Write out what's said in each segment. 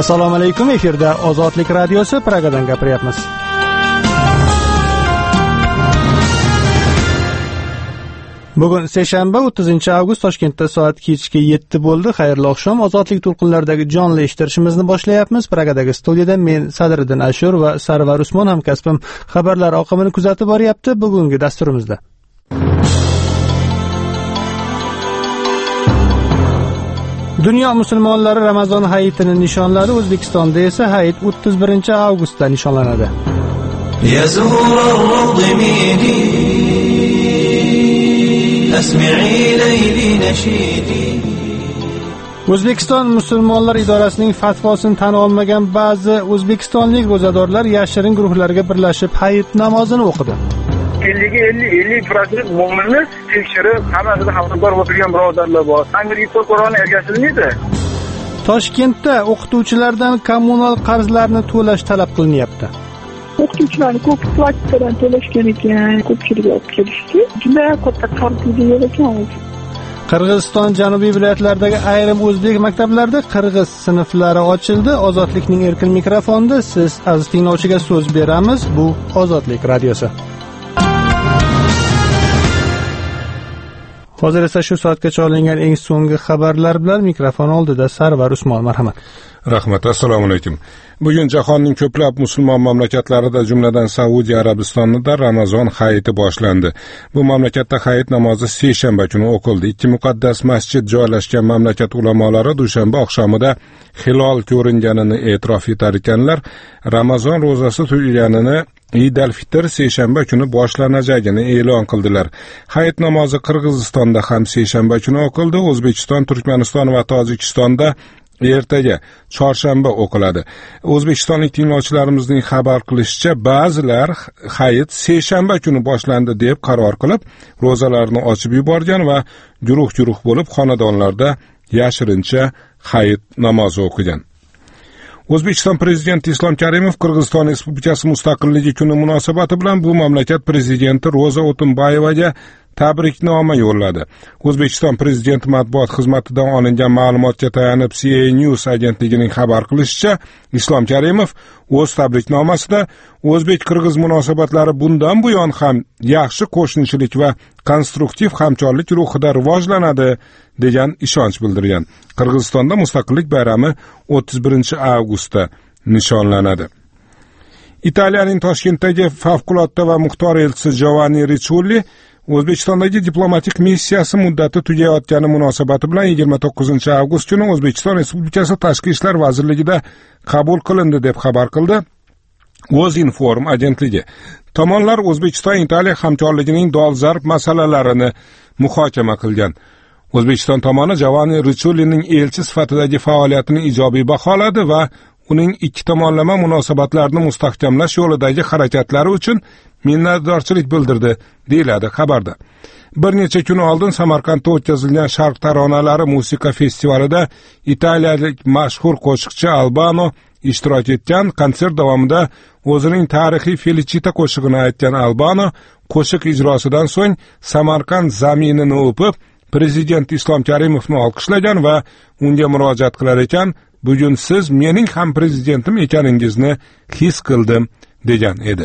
Assalomu alaykum, efirda Ozodlik radiosi Pragadan gapiryapmiz. Bugun seshanba 30-avgust, Toshkentda soat kechki 7 bo'ldi. Xayrli oqshom. Ozodlik to'lqinlaridagi jonli eshittirishimizni boshlayapmiz. Pragadagi studiyada men Sadriddin Ashur va Sarvar Usmon hamkasbim xabarlar oqimini kuzatib boryapti. Bugungi dasturimizda Dunyo musulmonlari Ramazon hayitini nishonladi. O'zbekistonda esa hayit 31-avgustda nishonlanadi. O'zbekiston musulmonlar idorasining fatvosini tan olmagan ba'zi o'zbekistonlik ro'zadorlar yashirin guruhlarga birlashib hayit namozini o'qidi. 50% mo'minni tekshirib, hammasidan xabardor bo'lgan birodarlar bor. Amerika Qur'oni ergashilmaydi. Toshkentda o'qituvchilardan kommunal qarzlarni to'lash talab qilinyapti. O'qituvchilarni ko'p plastikdan to'lashgan ekan, ko'pchilik olib kelishdi. Juda katta qarzli ekan. Qirg'iziston janubiy viloyatlaridagi ayrim o'zbek maktablarida qirg'iz sinflari ochildi. Ozodlikning erkin mikrofonida siz aziz tinglovchiga so'z beramiz. Bu Ozodlik radiosi. Hozir esa shu soatgacha olingan eng so'nggi xabarlar bilan mikrofon oldida Sarvar Usmon, marhamat. Rahmat, assalomu alaykum. Bugun jahonning ko'plab musulmon mamlakatlarida, jumladan Saudiya Arabistonida Ramazon hayiti boshlandi. Bu mamlakatda hayit namozi seshanba kuni o'qildi. Ikki muqaddas masjid joylashgan mamlakat ulamolari dushanba oqshomida hilol ko'ringanini e'tirof etar ekanlar. Ramazon ro'zasi tugaganini Eid al-Fitr seshanba kuni boshlanajagini e'lon qildilar. Hayit namozi Qirg'izistonda ham seshanba kuni o'qildi. O'zbekiston, Turkmaniston va Tojikistonda ertaga chorshanba o'qiladi. O'zbekistonlik tinglovchilarimizning xabar qilishicha, ba'zilar hayit seshanba kuni boshlandi deb qaror qilib, ro'zalarni ochib yuborgan va guruh-guruh bo'lib xonadonlarda yashirincha hayit namozi o'qigan. O'zbekiston prezidenti Islom Karimov Qirg'iziston Respublikasi mustaqilligi kuni munosabati bilan bu mamlakat prezidenti Ro'za O'tinbayevaga tabriknoma yo'lladi. O'zbekiston prezidenti matbuot xizmatidan olingan ma'lumotga tayanib CA News agentligining xabar qilishicha, Islom Karimov o'z tabriknomasida o'zbek-qirg'iz munosabatlari bundan buyon ham yaxshi qo'shnichilik va konstruktiv hamkorlik ruhida rivojlanadi degan ishonch bildirgan. Qirg'izistonda mustaqillik bayrami 31-avgustda nishonlanadi. Italiyaning Toshkentdagi favqulodda va muxtor elchisi Giovanni Ricciulli O'zbekistondagi diplomatik missiyasi muddati tugayotgani munosabati bilan 29-avgust kuni O'zbekiston Respublikasi Tashqi ishlar vazirligida qabul qilindi deb xabar qildi O'zinform agentligi. Tomonlar O'zbekiston-Italiya hamkorligining dolzarb masalalarini muhokama qilgan. O'zbekiston tomoni Giovanni Ricciullining elchi sifatidagi faoliyatini ijobiy baholadi va uning ikki tomonlama munosabatlarni mustahkamlash yo'lidagi harakatlari uchun minnatdorchilik bildirdi, deyiladi xabarda. Bir necha kun oldin Samarqandda o'tkazilgan Sharq taronalari musiqa festivalida italiyalik mashhur qo'shiqchi Albano ishtirok etgan. Konsert davomida o'zining tarixiy Felicita qo'shig'ini aytgan Albano qo'shiq ijrosidan so'ng Samarqand zaminini o'pib, prezident Islom Karimovni olqishlagan va unga murojaat qilar ekan, bugun siz mening ham prezidentim ekaningizni his qildim degan edi.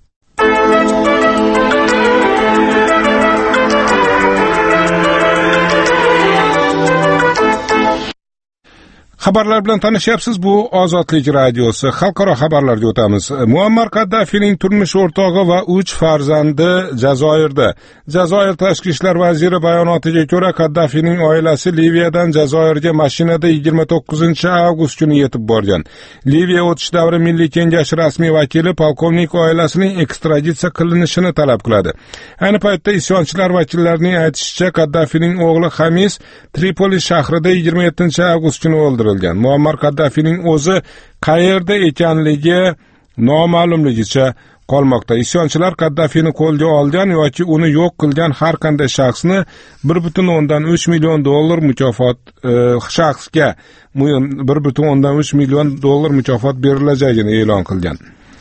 Xabarlar bilan tanishyapsiz. Bu Ozodlik radiosi. Xalqaro xabarlarga o'tamiz. Muammar Qaddafining turmush o'rtog'i va 3 farzandi Jazoirda. Jazoir tashqi ishlar vaziri bayonotiga ko'ra, Qaddafining oilasi Liviyadan Jazoirga mashinada 29-avgust kuni yetib borgan. Liviya o'tish davri Milliy kengashi rasmiy vakili polkovnik oilasining ekstraditsiya qilinishini talab qiladi. Ayni paytda isyonchilar vakillarining aytishicha, Qaddafining o'g'li Xamis Tripoli shahrida 27-avgust kuni o'ldirildi. Muammar Qaddafining o'zi qayerda ekanligi noma'lumligicha qolmoqda. Isyonchilar Qaddafini qo'lga olgan yoki uni yo'q qilgan har qanday shaxsni 1.3 million dollar mukofot shaxsga 1.3 million dollar mukofot berilajagini e'lon qilgan.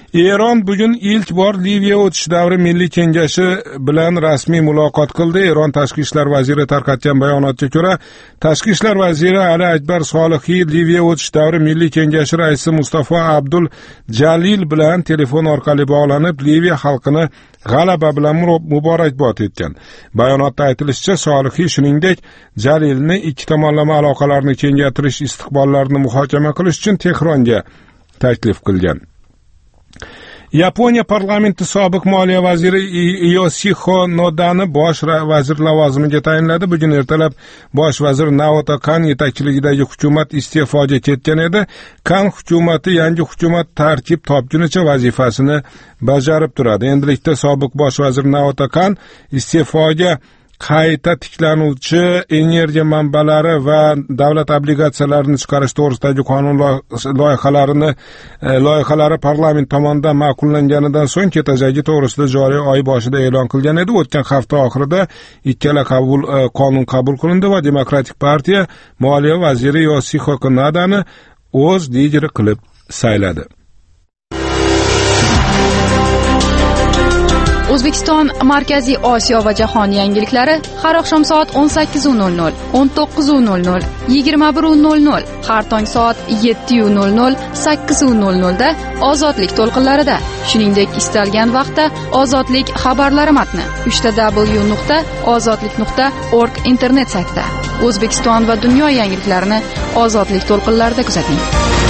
Eron bugun ilk bor Liviya o'tish davri milliy kengashi bilan rasmiy muloqot qildi. Eron tashqi ishlar vaziri tarqatgan bayonotga ko'ra, tashqi ishlar vaziri Ali Akbar Solihiy Liviya o'tish davri milliy kengashi raisi Mustafa Abdul Jalil bilan telefon orqali bog'lanib, Liviya xalqini g'alaba bilan muborakbod etgan. Bayonotda aytilishicha, Solihiy shuningdek Jalilni ikki tomonlama aloqalarni kengaytirish istiqbollarini muhokama qilish uchun Tehronga taklif qilgan. Yaponiya parlamenti sobiq moliya vaziri Yoshihiko Nodani bosh vazir lavozimiga tayinladi. Bugun ertalab bosh vazir Naoto Kan yetakchiligidagi hukumat iste'foga ketgan edi. Kan hukumati yangi hukumat tarkib topgunicha vazifasini bajarib turadi. Endilikda sobiq bosh vazir Naoto Kan iste'foga qayta tiklanuvchi energiya manbalari va davlat obligatsiyalarini chiqarish to'g'risidagi qonun loyihalari parlament tomonidan ma'qullanganidan so'ng ketajagi to'g'risida joriy oy boshida e'lon qilgan edi. O'tgan hafta oxirida ikkala qonun qabul qilindi va Demokratik partiya moliya vaziri Yoshihiko Nodani o'z lideri qilib sayladi. O'zbekiston, Markaziy Osiyo va jahon yangiliklari har oqshom soat 18:00, 19:00, 21:00, har tong soat 7:00, 8:00 da Ozodlik to'lqinlarida. Shuningdek, istalgan vaqtda Ozodlik xabarlari matni www.ozodlik.org internet saytida. O'zbekiston va dunyo yangiliklarini Ozodlik to'lqinlarida kuzating.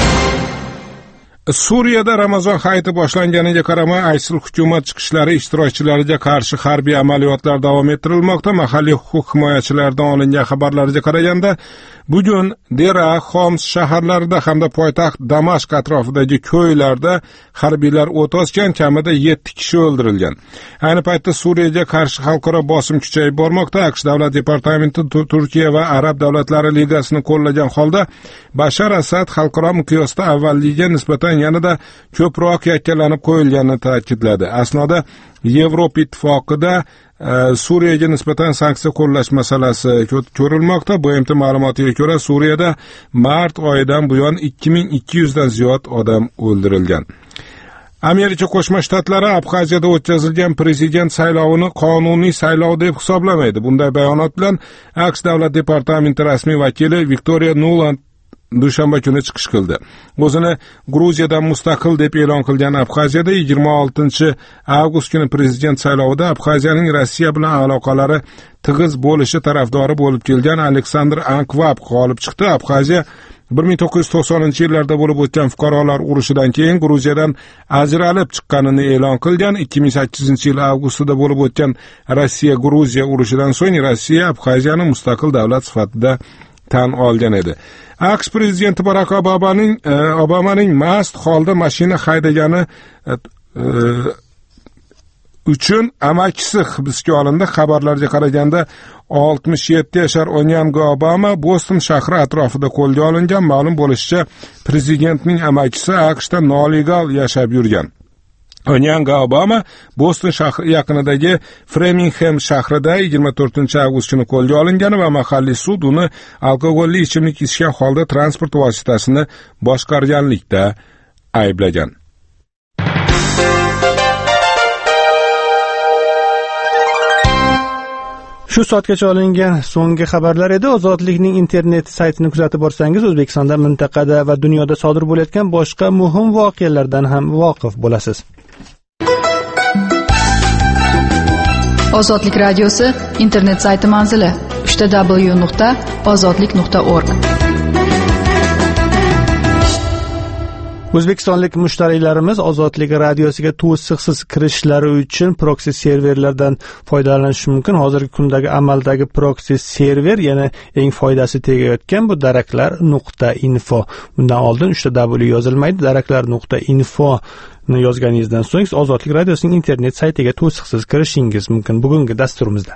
Suriyada Ramazon hayiti boshlanganiga qaramay ISIL hukumat chiqishlari ishtirokchilariga qarshi harbiy amaliyotlar davom ettirilmoqda. Mahalliy huquq himoyachilaridan olingan xabarlarga qaraganda, bugun Dera, Xoms shaharlarida hamda poytaxt Damashq atrofidagi ko'ylarda harbiylar o't ochgan, kamida 7 kishi o'ldirilgan. Ayni paytda Suriyaga qarshi xalqaro bosim kuchayib bormoqda. AQSh davlat departamenti Turkiya va Arab davlatlari ligasini qo'llagan holda Bashar Asad xalqaro miqyosda avvalgiga nisbatan yanada ko'proq yakkalanib qo'yilganini ta'kidladi. Asnoda Yevropa ittifoqida Suriyaga nisbatan sanksiya qo'llash masalasi ko'rilmoqda. BMT ma'lumotiga ko'ra, Suriyada mart oyidan buyon 2200 dan ziyod odam o'ldirilgan. Amerika Qo'shma Shtatlari Abxaziyada o'tkazilgan prezident saylovini qonuniy saylov deb hisoblamaydi. Bunday bayonot bilan AQSh davlat departamenti rasmiy vakili Victoria Nuland dushanba kuni chiqish qildi. O'zini Gruziyadan mustaqil deb e'lon qilgan Abxaziyada 26 avgust kuni prezident saylovida Abxaziyaning Rossiya bilan aloqalari tig'iz bo'lishi tarafdori bo'lib kelgan Aleksandr Ankvab g'olib chiqdi. Abxaziya 1990-yillarda bo'lib o'tgan fuqarolar urushidan keyin Gruziyadan ajralib chiqqanini e'lon qilgan. 2008-yil avgustida bo'lib o'tgan Rossiya-Gruziya urushidan so'ng Rossiya Abxaziyani mustaqil davlat sifatida tan olgan edi. AQSh prezidenti Barack Obamaning mast holda mashina haydagani uchun amakisi hibsga olindi. Xabarlarga qaraganda 67 yashar Onyango Obama Boston shahri atrofida qo'lga olingan. Ma'lum bo'lishicha, prezidentning amakisi AQShda nolegal yashab yurgan. Onyango Obama Boston shahri yaqinidagi Framingham shahrida 24 avgust kuni qo'lga olingan va mahalliy sud uni alkogolli ichimlik ichgan holda transport vositasini boshqarganlikda ayblagan. Shu soatgacha olingan so'nggi xabarlar edi. Ozodlikning internet saytini kuzatib borsangiz, O'zbekistonda, mintaqada va dunyoda sodir bo'layotgan boshqa muhim voqealardan ham voqif bo'lasiz. Ozodlik radiosi internet sayti manzili www.ozodlik.org. O'zbekistonlik mushtariylarimiz Ozodlik radiosiga to'siqsiz kirishlari uchun proksi serverlardan foydalanishi mumkin. Hozirgi kundagi amaldagi proksi server yana eng foydasi tegayotgan bu daraklar.info. Bundan oldin 3W yozilmaydi. daraklar.info ni yozganingizdan so'ng Ozodlik radiosining internet saytiga to'siqsiz kirishingiz mumkin. Bugungi dasturimizda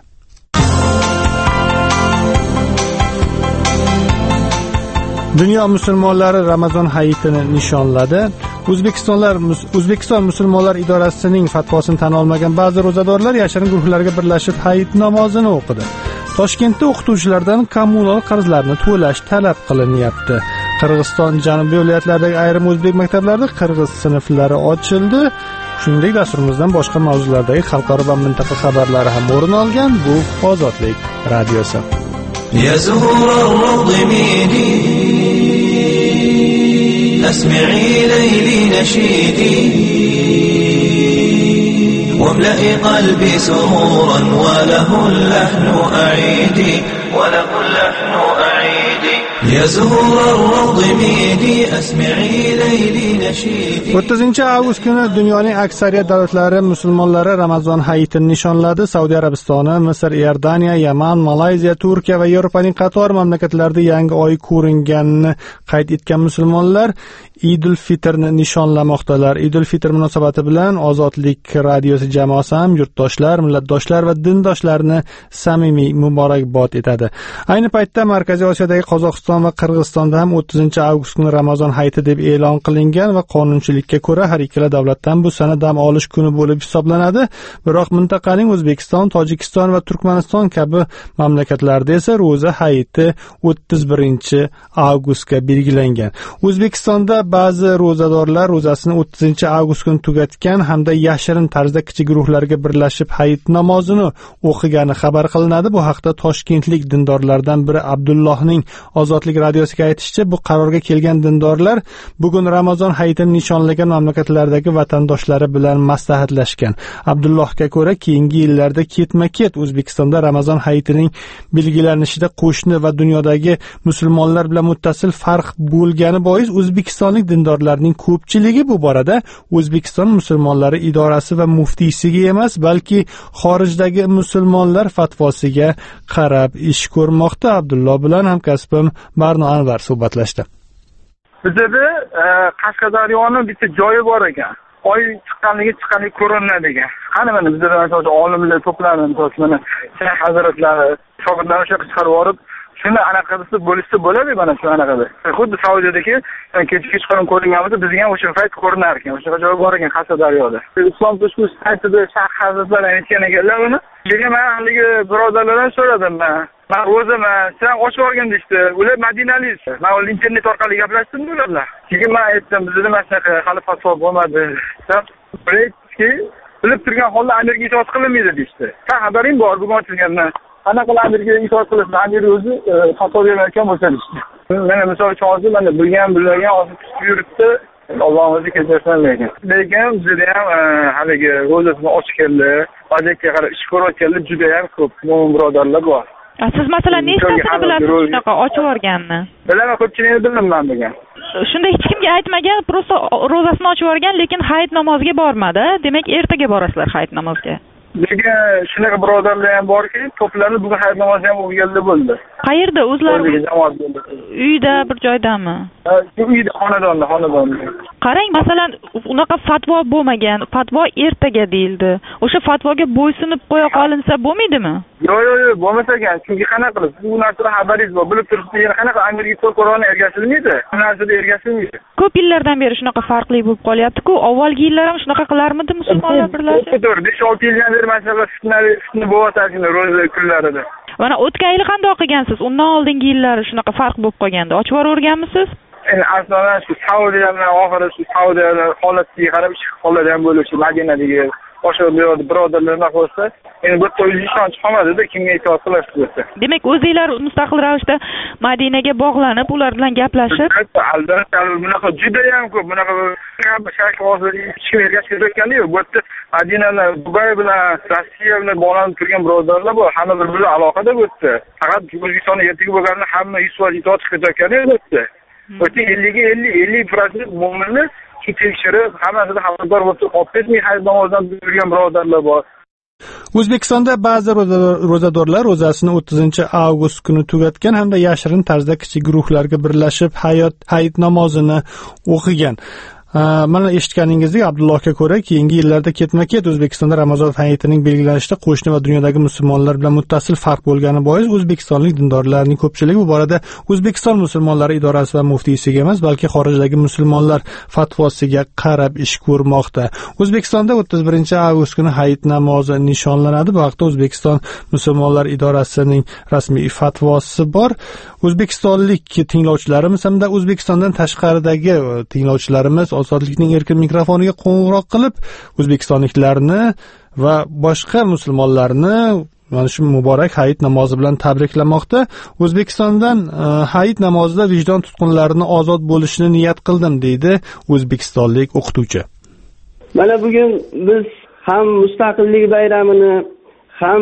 Dunyo musulmonlari Ramazon hayitini nishonladi. O'zbekiston musulmonlar idorasining fatvosini tan olmagan ba'zi ro'zadorlar yashirin guruhlarga birlashib hayit namozini o'qidi. Toshkentda o'qituvchilardan kommunal qarzlarni to'lash talab qilinyapti. Qirg'iziston janubiy viloyatlaridagi ayrim o'zbek maktablarida qirg'iz sinflari ochildi. Shuningdek, dasturimizdan boshqa mavzulardagi xalqaro va mintaqa xabarlari ham o'rin olgan. Bu Ozodlik radiosi. يا زهور الروض ميدي أسمعي ليلي نشيدي واملئي قلبي سرورا وله اللحن أعيدي وله اللحن أعيدي يا زهور الروض ميدي أسمعي ليلي نشيدي 30 avgust kuni dunyoning aksariyat davlatlari musulmonlari Ramazon hayitini nishonladi. Saudiya Arabistoni, Misr, Iordaniya, Yaman, Malayziya, Turkiya va Yevropaning qator mamlakatlarida yangi oy ko'ringanini qayd etgan musulmonlar Idul Fitrni nishonlamoqdalar. Idul Fitr munosabati bilan Ozodlik radiosi jamoasi ham yurtdoshlar, millatdoshlar va dindoshlarni samimiy muborakbod etadi. Ayni paytda Markaziy Osiyodagi Qozog'iston va Qirg'izistonda ham 30 avgust kuni Ramazon hayiti deb e'lon qilingan va qonunchilikka ko'ra har ikkala davlatdan bu sana dam olish kuni bo'lib hisoblanadi. Biroq mintaqaning O'zbekiston, Tojikiston va Turkmaniston kabi mamlakatlarda esa ro'za hayiti 31 avgustga belgilangan. O'zbekistonda ba'zi ro'zadorlar ro'zasini 30 avgust kuni tugatgan hamda yashirin tarzda kichik guruhlarga birlashib hayit namozini o'qigani xabar qilinadi. Bu haqda toshkentlik dindorlardan biri Abdullohning Ozodlik radiosiga aytishicha, bu qarorga kelgan dindorlar bugun Ramazon hayitini nishonlagan mamlakatlardagi vatandoshlari bilan maslahatlashgan. Abdullohga ko'ra, keyingi yillarda ketma-ket O'zbekistonda Ramazon hayitining belgilanishida qo'shni va dunyodagi musulmonlar bilan muttasil farq bo'lgani bois o'zbekistonlik dindorlarning ko'pchiligi bu borada O'zbekiston musulmonlari idorasi va muftiysiga emas, balki xorijdagi musulmonlar fatvosiga qarab ish ko'rmoqda. Abdulloh bilan hamkasbim Barno Anvar suhbatlashdi. Bizda Qashqadaryoning bitta joyi bor ekan. Oy chiqqanligi ko'rinadi ekan. Qani mana bizda masalan olimlar to'planib, masalan, Shayx hazratlari shogirdlarni o'sha chiqarib yorib, shuni anaqa qilsa bo'lishsa bo'ladi mana shu anaqada. Xuddi Saudiyadagi kech-kechqurun ko'ringanimizda bizga ham o'sha payt ko'rinar ekan. O'sha joy bor ekan Qashqadaryoda. Islom Toshkent saytida Shayx hazratlari aytgan ekanlar uni. Lekin men haligi birodarlardan so'radim men. Men o'zim sen ochib olgan deydi. Ular Madinalik. Men internet orqali gaplashdim ularla. Keyin men aytdim, bizda masalan hali fatvo bo'lmadi. Biletki bilib turgan holda amirga itoat qilinmaydi deydi. Sen xabaring bor bugun ochilgandan. Qanaqa amirga itoat qilishni amir o'zi fatvo bermayotgan bo'lsa deydi. Mana misol uchun hozir mana bilgan hozir tutib yuribdi. Alloh o'zi kechirsin lekin. Lekin bizda ham haligi ro'zasini ochib keldi. Vaziyatga qarab ish ko'rayotganlar juda ham ko'p birodarlar bor. Siz masalan nechtasini bilasiz shunaqa ochib yuborganni? Bilaman, ko'pchilikni bilmayman degan. Shunda hech kimga aytmagan, prosta ro'zasini ochib yuborgan, lekin hayit namoziga bormadi. Demak, ertaga borasizlar hayit namoziga. Lekin shunaqa birodarlar ham borki, to'planib bugun hayit namozi ham o'qiganda bo'ldi. Qayerda o'zlari? Uyda, bir joydami? Uyda, xonadonda. Qarang, masalan, unaqa fatvo bo'lmagan, fatvo ertaga deyildi. O'sha fatvoga bo'ysunib qo'ya qolinsa bo'lmaydimi? Yo'q, bo'lmas ekan. Chunki qanaqa qilib, bu narsadan xabaringiz bor. Bilib turibsiz, yana qanaqa amirga Qur'onni ergashilmaydi? Bu narsada ergashilmaydi. Ko'p yillardan beri shunaqa farqli bo'lib qolyapti-ku. Avvalgi yillar ham shunaqa qilarmidi musulmonlar birlashib? 5-6 yildan beri masalan fitna bo'layotgan ro'za kunlarida. Mana o'tgan yil qanday o'qigansiz? Undan oldingi yillar shunaqa farq bo'lib qolganda ochib o'rganmisiz? Aslida shu Saudiyadan oxiri shu Saudiyadan holatiga qarab ish holat ham bo'lishi Madinadagi o'sha birodarlarga qo'ysa, endi bu to'y ishonch qolmadi-da, kimga itoat qilasiz desa. Demak, o'zingizlar mustaqil ravishda Madinaga bog'lanib, ular bilan gaplashib, albatta, bunaqa juda ham ko'p, bunaqa shayx hozir ishga ergashayotganda-yu, bu yerda Madinadan Dubay bilan Rossiya bilan bog'lanib turgan birodarlar bor, hamma bir-biriga aloqada bu yerda. Faqat O'zbekistonda ertaga bo'lganini hamma 100% itoat qilib ketayotgani bu yerda. O'tga 50% mo'minlar shu tekshirib, hammasida xabardor bo'lib, olib ketmay hayit namozidan turgan birodarlar bor. O'zbekistonda ba'zi ro'zadorlar ro'zasini 30 avgust kuni tugatgan hamda yashirin tarzda kichik guruhlarga birlashib hayit namozini o'qigan. Mana eshitganingizdek, Abdullohga ko'ra, keyingi yillarda ketma-ket O'zbekistonda Ramazon hayitining belgilanishida qo'shni va dunyodagi musulmonlar bilan muttasil farq bo'lgani bois o'zbekistonlik dindorlarning ko'pchiligi bu borada O'zbekiston musulmonlari idorasi va muftiysiga emas, balki xorijdagi musulmonlar fatvosiga qarab ish ko'rmoqda. O'zbekistonda 31-avgust kuni hayit namozi nishonlanadi. Bu haqda O'zbekiston musulmonlar idorasining rasmiy fatvosi bor. O'zbekistonlik tinglovchilarimiz hamda O'zbekistondan tashqaridagi tinglovchilarimiz Ozodlikning erkin mikrofoniga qo'ng'iroq qilib, o'zbekistonliklarni va boshqa musulmonlarni mana shu muborak hayit namozi bilan tabriklamoqda. O'zbekistondan hayit namozida vijdon tutqunlarini ozod bo'lishini niyat qildim, deydi o'zbekistonlik o'qituvchi. Mana bugun biz ham mustaqillik bayramini, ham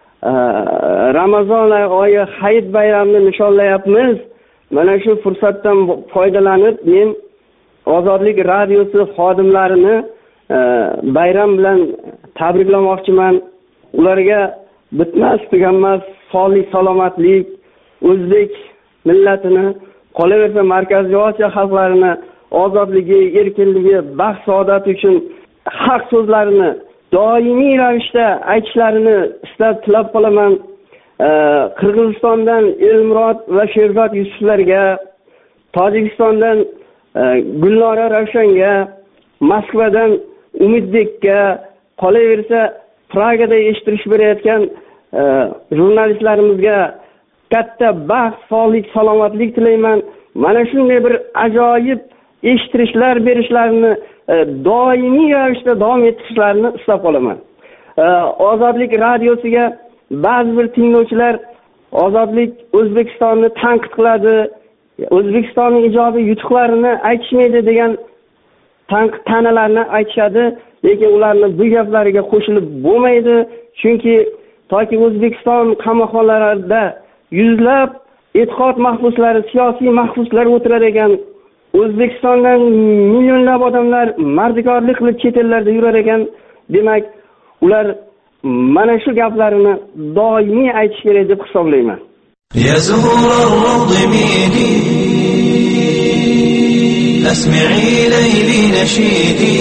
Ramazon oyi hayit bayramini nishonlayapmiz. Mana shu fursatdan foydalanib men Ozodlik radiosi xodimlarini bayram bilan tabriklamoqchiman. Ularga bitmas tuganmas sog'lik, salomatlik, o'zbek millatini, qolaversa Markaziy Osiyo xalqlarini ozodligi, erkinligi, baxt, saodat uchun haq so'zlarini doimiy ravishda aytishlarini istab tilab qolaman. Qirg'izistondan Elmurod va Sherzod Yusuflarga, Tojikistondan Gulnora Ravshanga, Moskvadan Umidbekka, qolaversa Pragada eshittirish berayotgan jurnalistlarimizga katta baxt, sog'lik, salomatlik tilayman. Mana shunday bir ajoyib eshittirishlar berishlarini doimiy ravishda davom ettirishlarini istab qolaman. Ozodlik radiosiga ba'zi bir tinglovchilar Ozodlik O'zbekistonni tanqid qiladi, O'zbekistonning ijobiy yutuqlarini aytishmaydi degan ta'nalarni aytishadi, lekin ularni bu gaplariga qo'shilib bo'lmaydi, chunki toki O'zbekiston qamoqxonalarida yuzlab e'tiqod mahbuslari, siyosiy mahbuslar o'tirar ekan, O'zbekistondan millionlab odamlar mardikorlik qilib chet ellarda yurar ekan, demak ular mana shu gaplarini doimiy aytish kerak deb hisoblayman. يا زهور الروض ميدي أسمعي ليلي نشيدي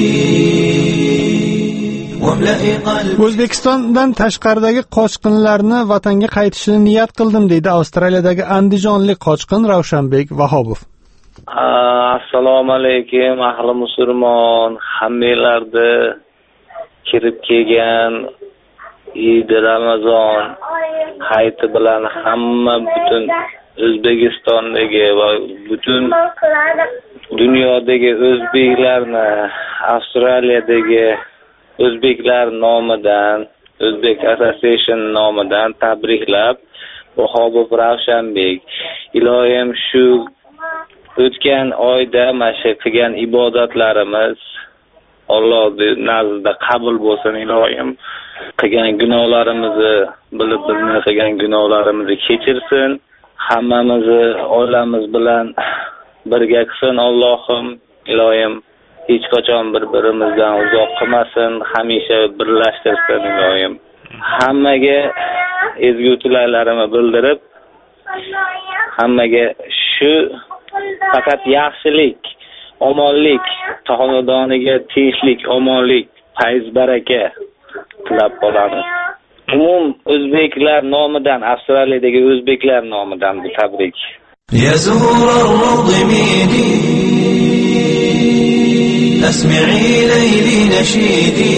واملئي قلبي. O'zbekistondan tashqaridagi qochqinlarni vatanga qaytishini niyat qildim, deydi Avstraliyadagi andijonlik qochqin Ravshanbek Vahobov. Assalomu alaykum ahli musulmon, hammanglarni kirib kelgan Eid Ramazon hayiti bilan hamma butun O'zbekistondagi va butun dunyodagi o'zbeklarni, Avstraliyadagi o'zbeklar nomidan, O'zbek Association nomidan tabriklab, Vahobov Ravshanbek, ilohim shu o'tgan oyda mana qilgan ibodatlarimiz Alloh nazdida qabul bo'lsin, ilohim qilgan gunohlarimizni bilib bizni qilgan gunohlarimizni kechirsin, hammamizni oilamiz bilan birga qilsin Allohim, ilohim hech qachon bir-birimizdan uzoq qilmasin, hamisha birlashtirsin ilohim. Hammaga ezgu tilaklarimni bildirib, hammaga shu faqat yaxshilik, omonlik, xonadoniga tinchlik, omonlik, fayz baraka tilab qolamiz. Umum o'zbeklar nomidan, Avstraliyadagi o'zbeklar nomidan bu tabrik. يا زهور الروض ميدي أسمعي ليلي نشيدي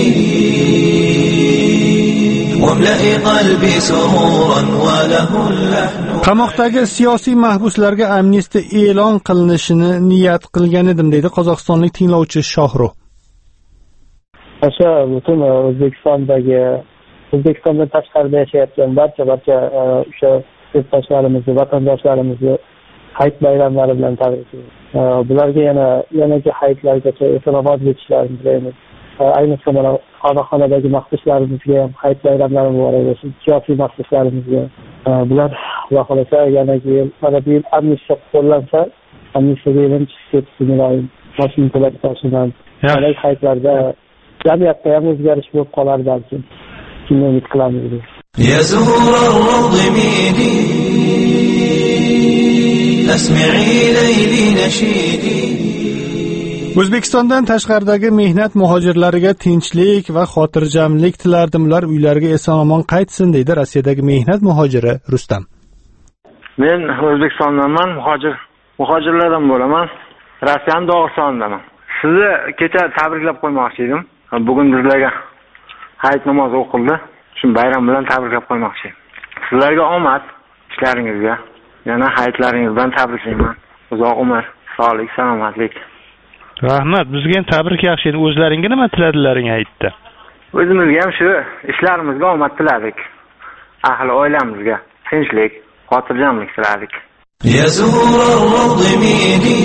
واملئي قلبي سرورا وله اللحن. Qamoqdagi siyosiy mahbuslarga amnistiya e'lon qilinishini niyat qilgan edim, deydi qozog'istonlik tinglovchi Shohruh. O'sha butun O'zbekistondan tashqarida yashayotgan barcha o'sha yurtdoshlarimizni, vatandoshlarimizni hayit bayramlari bilan tabriklaymiz. Bularga yanagi hayitlargacha e'tibor berishlarini tilaymiz. Ayniqsa mana qamoqxonadagi mahbuslarimizga ham hayit bayramlari muborak bo'lsin, siyosiy mahbuslarimizga. Bular Xudo xolasa yanagi yil mana bu yil amnistiya qo'llansa, amnistiyaga ham chiqib ketsin ilohim. Mashina to'lab tashinan. Yanagi hayitlarda jamiyatda ham o'zgarish bo'lib qolar balki. Shunday umid qilamiz. يا زهور الروض ميدي أسمعي ليلي نشيدي O'zbekistondan tashqaridagi mehnat muhojirlariga tinchlik va xotirjamlik tilardim. Ular uylariga eson-omon qaytsin, deydi Rossiyadagi mehnat muhojiri Rustam. Men O'zbekistondanman, muhojirlardan bo'laman. Rossiyaning Dog'istondanman. Sizni kecha tabriklab qo'ymoqchi edim. Bugun bizlarga hayit namozi o'qildi. Shu bayram bilan tabriklab qo'ymoqchi edim. Sizlarga omad ishlaringizga, yana hayitlaringizdan tabriklayman. Uzoq umr, sog'lik, salomatlik. Rahmat, bizga ham tabrik yaxshi edi. O'zlaringga nima tiladilaring hayitda? O'zimizga ham shu ishlarimizga omad tiladik. Ahli oilamizga tinchlik, xotirjamlik tiladik. يا زهور الروض ميدي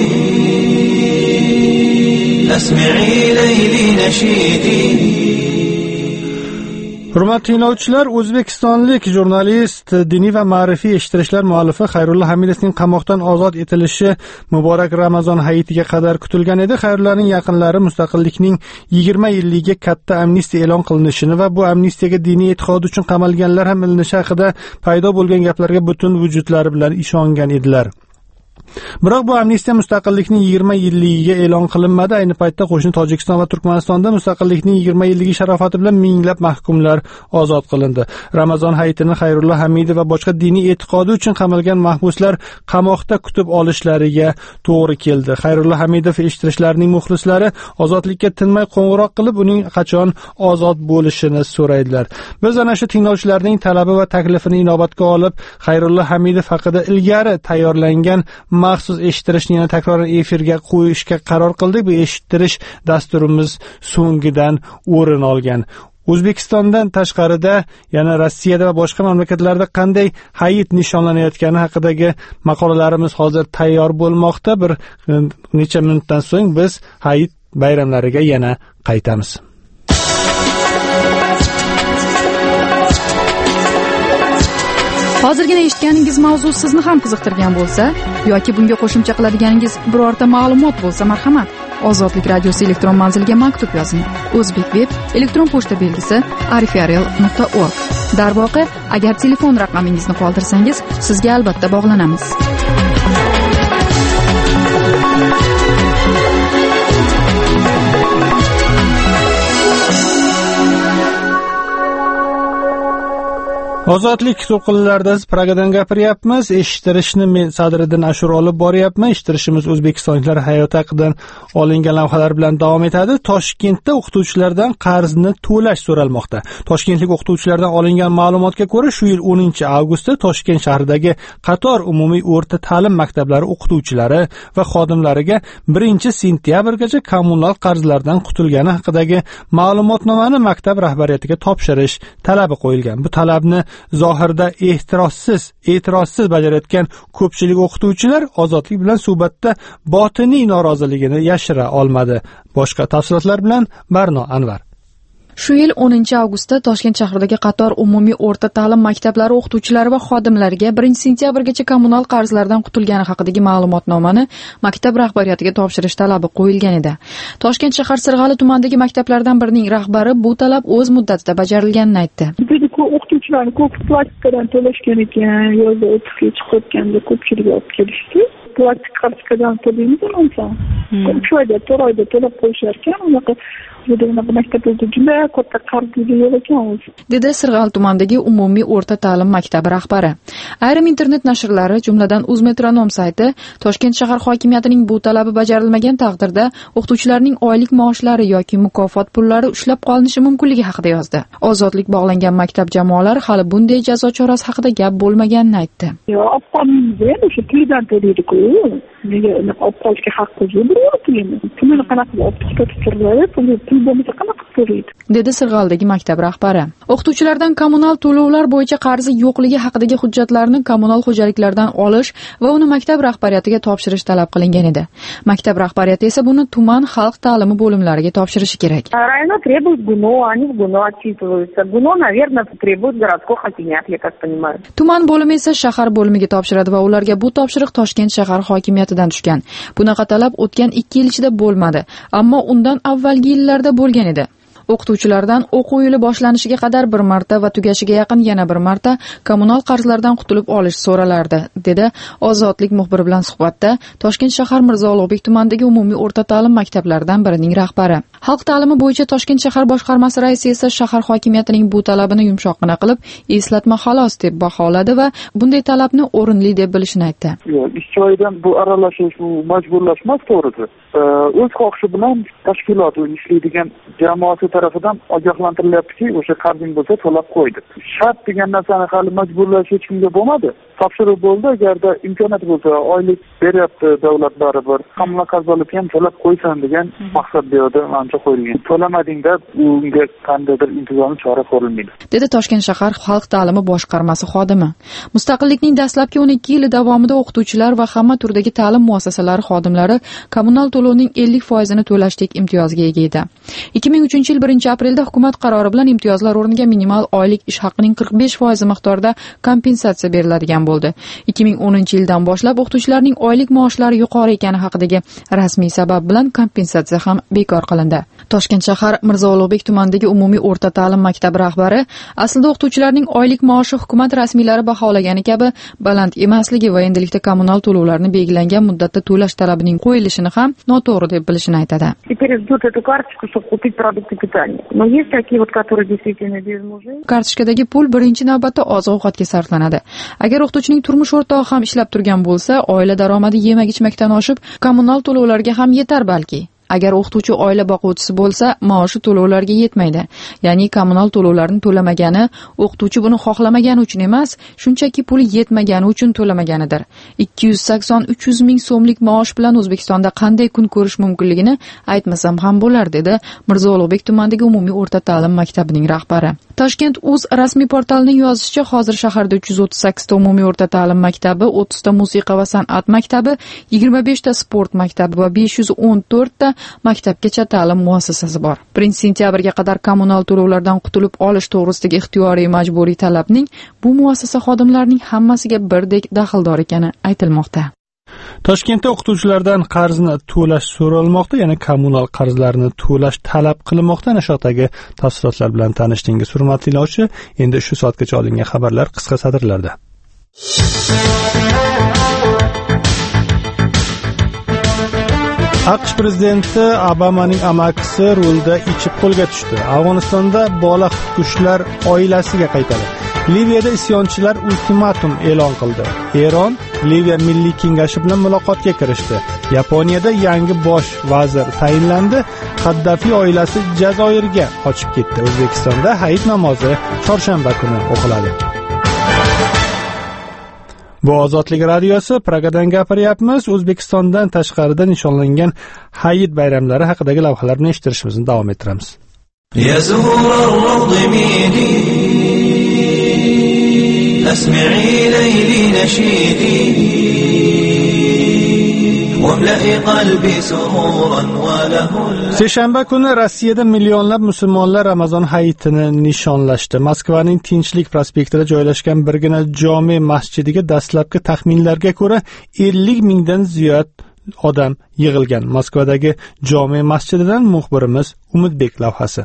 أسمعي ليلي نشيدي. Hurmatli tinglovchilar, o'zbekistonlik jurnalist, diniy va ma'rifiy eshittirishlar muallifi Xayrulla Hamidovning qamoqdan ozod etilishi muborak Ramazon hayitiga qadar kutilgan edi. Xayrullaning yaqinlari mustaqillikning 20 yilligiga katta amnistiya e'lon qilinishini va bu amnistiyaga diniy e'tiqodi uchun qamalganlar ham ilinishi haqida paydo bo'lgan gaplarga butun vujudlari bilan ishongan edilar. Biroq bu amnistiya mustaqillikning 20 yilligiga e'lon qilinmadi. Ayni paytda qo'shni Tojikiston va Turkmanistonda mustaqillikning 20 yilligi sharofati bilan minglab mahkumlar ozod qilindi. Ramazon hayitini Xayrulla Hamidov va boshqa diniy e'tiqodi uchun qamalgan mahbuslar qamoqda kutib olishlariga to'g'ri keldi. Xayrulla Hamidov eshittirishlarining muxlislari ozodlikka tinmay qo'ng'iroq qilib, uning qachon ozod bo'lishini so'raydilar. Biz ana shu tinglovchilarning talabi va taklifini inobatga olib, Xayrulla Hamidov haqida ilgari tayyorlangan maxsus eshittirishni yana takroran efirga qo'yishga qaror qildik. Bu eshittirish dasturimiz so'ngidan o'rin olgan. O'zbekistondan tashqarida, yana Rossiyada va boshqa mamlakatlarda qanday hayit nishonlanayotgani haqidagi maqolalarimiz hozir tayyor bo'lmoqda. Bir necha minutdan so'ng biz hayit bayramlariga yana qaytamiz. Hozirgina eshitganingiz mavzu sizni ham qiziqtirgan bo'lsa yoki bunga qo'shimcha qiladiganingiz birorta ma'lumot bo'lsa, marhamat, Ozodlik radiosi elektron manziliga maktub yozing. O'zbekveb elektron pochta belgisi arifyarel.org. Darvoqe, agar telefon raqamingizni qoldirsangiz, sizga albatta bog'lanamiz. Ozodlik to'lqinlarida Pragadan gapiryapmiz. Eshittirishni men Sadriddin Ashur olib boryapman. Eshittirishimiz o'zbekistonliklar hayoti haqidan olingan lavhalar bilan davom etadi. Toshkentda o'qituvchilardan qarzni to'lash so'ralmoqda. Toshkentlik o'qituvchilardan olingan ma'lumotga ko'ra, shu yil 10-avgustda Toshkent shahridagi qator umumiy o'rta ta'lim maktablari o'qituvchilari va xodimlariga 1-sentyabrgacha kommunal qarzlardan qutulgani haqidagi ma'lumotnomani maktab rahbariyatiga topshirish talabi qo'yilgan. Bu talabni zohirda e'tirozsiz bajarayotgan ko'pchilik o'qituvchilar ozodlik bilan suhbatda botiniy noroziligini yashira olmadi. Boshqa tafsilotlar bilan Barno Anvar. Shu yil 10-avgustda Toshkent shahridagi qator umumiy o'rta ta'lim maktablari o'qituvchilari va xodimlariga 1-sentyabrgacha kommunal qarzlardan qutulgani haqidagi ma'lumotnomani maktab rahbariyatiga topshirish talabi qo'yilgan edi. Toshkent shahar Sirg'ali tumanidagi maktablardan birining rahbari bu talab o'z muddatida bajarilganini aytdi. O'qituvchilarni ko'p plastikadan to'lashgan ekan, yozda o'tishga chiqayotganda ko'pchilik olib kelishdi. Plastik kartikadan to'laymiz onsan. 3 oyda, 4 oyda to'lab qo'yishar ekan. Unaqa maktablarda juda katta qarzga yo'q ekan o'zi. Dedi Sirg'ali tumanidagi umumiy o'rta ta'lim maktabi rahbari. Ayrim internet nashrlari, jumladan Uzmetronom sayti, Toshkent shahar hokimiyatining bu talabi bajarilmagan taqdirda o'qituvchilarning oylik maoshlari yoki mukofot pullari ushlab qolinishi mumkinligi haqida yozdi. Ozodlik bog'langan maktab jamoalari hali bunday jazo chorasi haqida gap bo'lmaganini aytdi. Yo'q, opqonimizda o'sha puldan to'laydi-ku. Nega opqolishga haqqimiz yo'q-ku? Pulni qanaqa opqolishga tushiradi? Pul bo'lmasa qanaqa to'laydi? Dedi Sirg'aldagi maktab rahbari. O'qituvchilardan kommunal to'lovlar bo'yicha qarzi yo'qligi haqidagi hujjatlarni kommunal xo'jaliklardan olish va uni maktab rahbariyatiga topshirish talab qilingan edi. Maktab rahbariyati esa buni tuman xalq ta'limi bo'limlariga topshirishi kerak. Районо требует ГУНО, они в ГУНО отчитываются. ГУНО, наверное, требует городской хакимият, я так понимаю. Tuman bo'limi esa shahar bo'limiga topshiradi va ularga bu topshiriq Toshkent shahar hokimiyatidan tushgan. Bunaqa talab o'tgan 2 yil ichida bo'lmadi, ammo undan avvalgi yillarda bo'lgan edi. O'qituvchilardan o'quv yili boshlanishiga qadar bir marta va tugashiga yaqin yana bir marta kommunal qarzlardan qutulib olish so'ralardi, dedi Ozodlik muxbiri bilan suhbatda Toshkent shahar Mirzo Ulug'bek tumanidagi umumiy o'rta ta'lim maktablaridan birining rahbari. Xalq ta'limi bo'yicha Toshkent shahar boshqarmasi raisi esa shahar hokimiyatining bu talabini yumshoqqina qilib, eslatma xolos deb baholadi va bunday talabni o'rinli deb bilishini aytdi. Ish joyidan bu aralashish, bu majburlash emas, to'g'risi. O'z xohishi bilan tashkilot ishlaydigan jamoasi tarafidan ogohlantirilyaptiki, o'sha qarzing bo'lsa to'lab qo'ydi. Shart degan narsani hali majburlash hech kimga bo'lmadi. Topshiriq bo'ldi, agarda imkoniyat bo'lsa, oylik beryapti davlat baribir. Kommunal qarzlarni ham to'lab qo'ysan degan maqsad berdi, ancha qo'yilgan. To'lamadingda unga qandaydir intizomiy chora ko'rilmaydi, dedi Toshkent shahar xalq ta'limi boshqarmasi xodimi. Mustaqillikning dastlabki 12 yili davomida o'qituvchilar va hamma turdagi ta'lim muassasalari xodimlari kommunal to'lovning 50% to'lashdek imtiyozga ega edi. 2003 yil 1-aprelda hukumat qarori bilan imtiyozlar o'rniga minimal oylik ish haqining 45% miqdorida kompensatsiya beriladigan bo'ldi. 2010 yildan boshlab o'qituvchilarning oylik maoshlari yuqori ekani haqidagi rasmiy sabab bilan kompensatsiya ham bekor qilindi. Toshkent shahar Mirzo Ulug'bek tumanidagi umumiy o'rta ta'lim maktabi rahbari aslida o'qituvchilarning oylik maoshi hukumat rasmiylari baholagani kabi baland emasligi va endilikda kommunal to'lovlarni belgilangan muddatda to'lash talabining qo'yilishini ham noto'g'ri deb bilishini aytadi. Kartochkadagi pul birinchi navbatda oziq-ovqatga sarflanadi. Agar o'qituvchining turmush o'rtog'i ham ishlab turgan bo'lsa, oila daromadi yemak-ichmakdan oshib, kommunal to'lovlarga ham yetar balki. Agar o'qituvchi oila boquvchisi bo'lsa, maoshi to'lovlarga yetmaydi. Ya'ni kommunal to'lovlarni to'lamagani, o'qituvchi buni xohlamagani uchun emas, shunchaki puli yetmagani uchun to'lamaganidir. 280-300 ming so'mlik maosh bilan O'zbekistonda qanday kun ko'rish mumkinligini aytmasam ham bo'lar, dedi Mirzo Ulug'bek tumanidagi umumiy o'rta ta'lim maktabining rahbari. Toshkent.uz rasmiy portalining yozishicha, hozir shaharda 338 ta umumiy o'rta ta'lim maktabi, 30 ta musiqa va san'at maktabi, 25 ta sport maktabi va 514 ta maktabgacha ta'lim muassasasi bor. 1-sentyabrga qadar kommunal to'lovlardan qutulib olish to'g'risidagi ixtiyoriy majburiy talabning bu muassasa xodimlarining hammasiga birdek daxldor ekani aytilmoqda. Toshkentda o'qituvchilardan qarzni to'lash so'ralmoqda, ya'ni kommunal qarzlarni to'lash talab qilinmoqda. Ana shu haqdagi tafsilotlar bilan tanishdingiz, hurmatli tinglovchi. Endi shu soatgacha olingan xabarlar qisqa satrlarda. AQSh prezidenti Obamaning amakisi rulda ichib qo'lga tushdi. Afg'onistonda bola qushlar oilasiga qaytadi. Liviyada isyonchilar ultimatum e'lon qildi. Eron Liviya Milliy kengashi bilan muloqotga kirishdi. Yaponiyada yangi bosh vazir tayinlandi. Qaddafi oilasi Jazoirga qochib ketdi. O'zbekistonda Hayit namozi chorshanba kuni o'qiladi. Bu Ozodlik radiosi, Pragadan gapiryapmiz. O'zbekistondan tashqarida nishonlangan Hayit bayramlari haqidagi lavhalar bilan eshittirishimizni davom ettiramiz. Seshanba kuni Rossiyada millionlab musulmonlar Ramazon hayitini nishonlashdi. Moskvaning Tinchlik prospektida joylashgan birgina jome masjidiga dastlabki taxminlarga ko'ra 50 mingdan ziyod odam yig'ilgan. Moskvadagi jome masjididan muxbirimiz Umidbek lavhasi.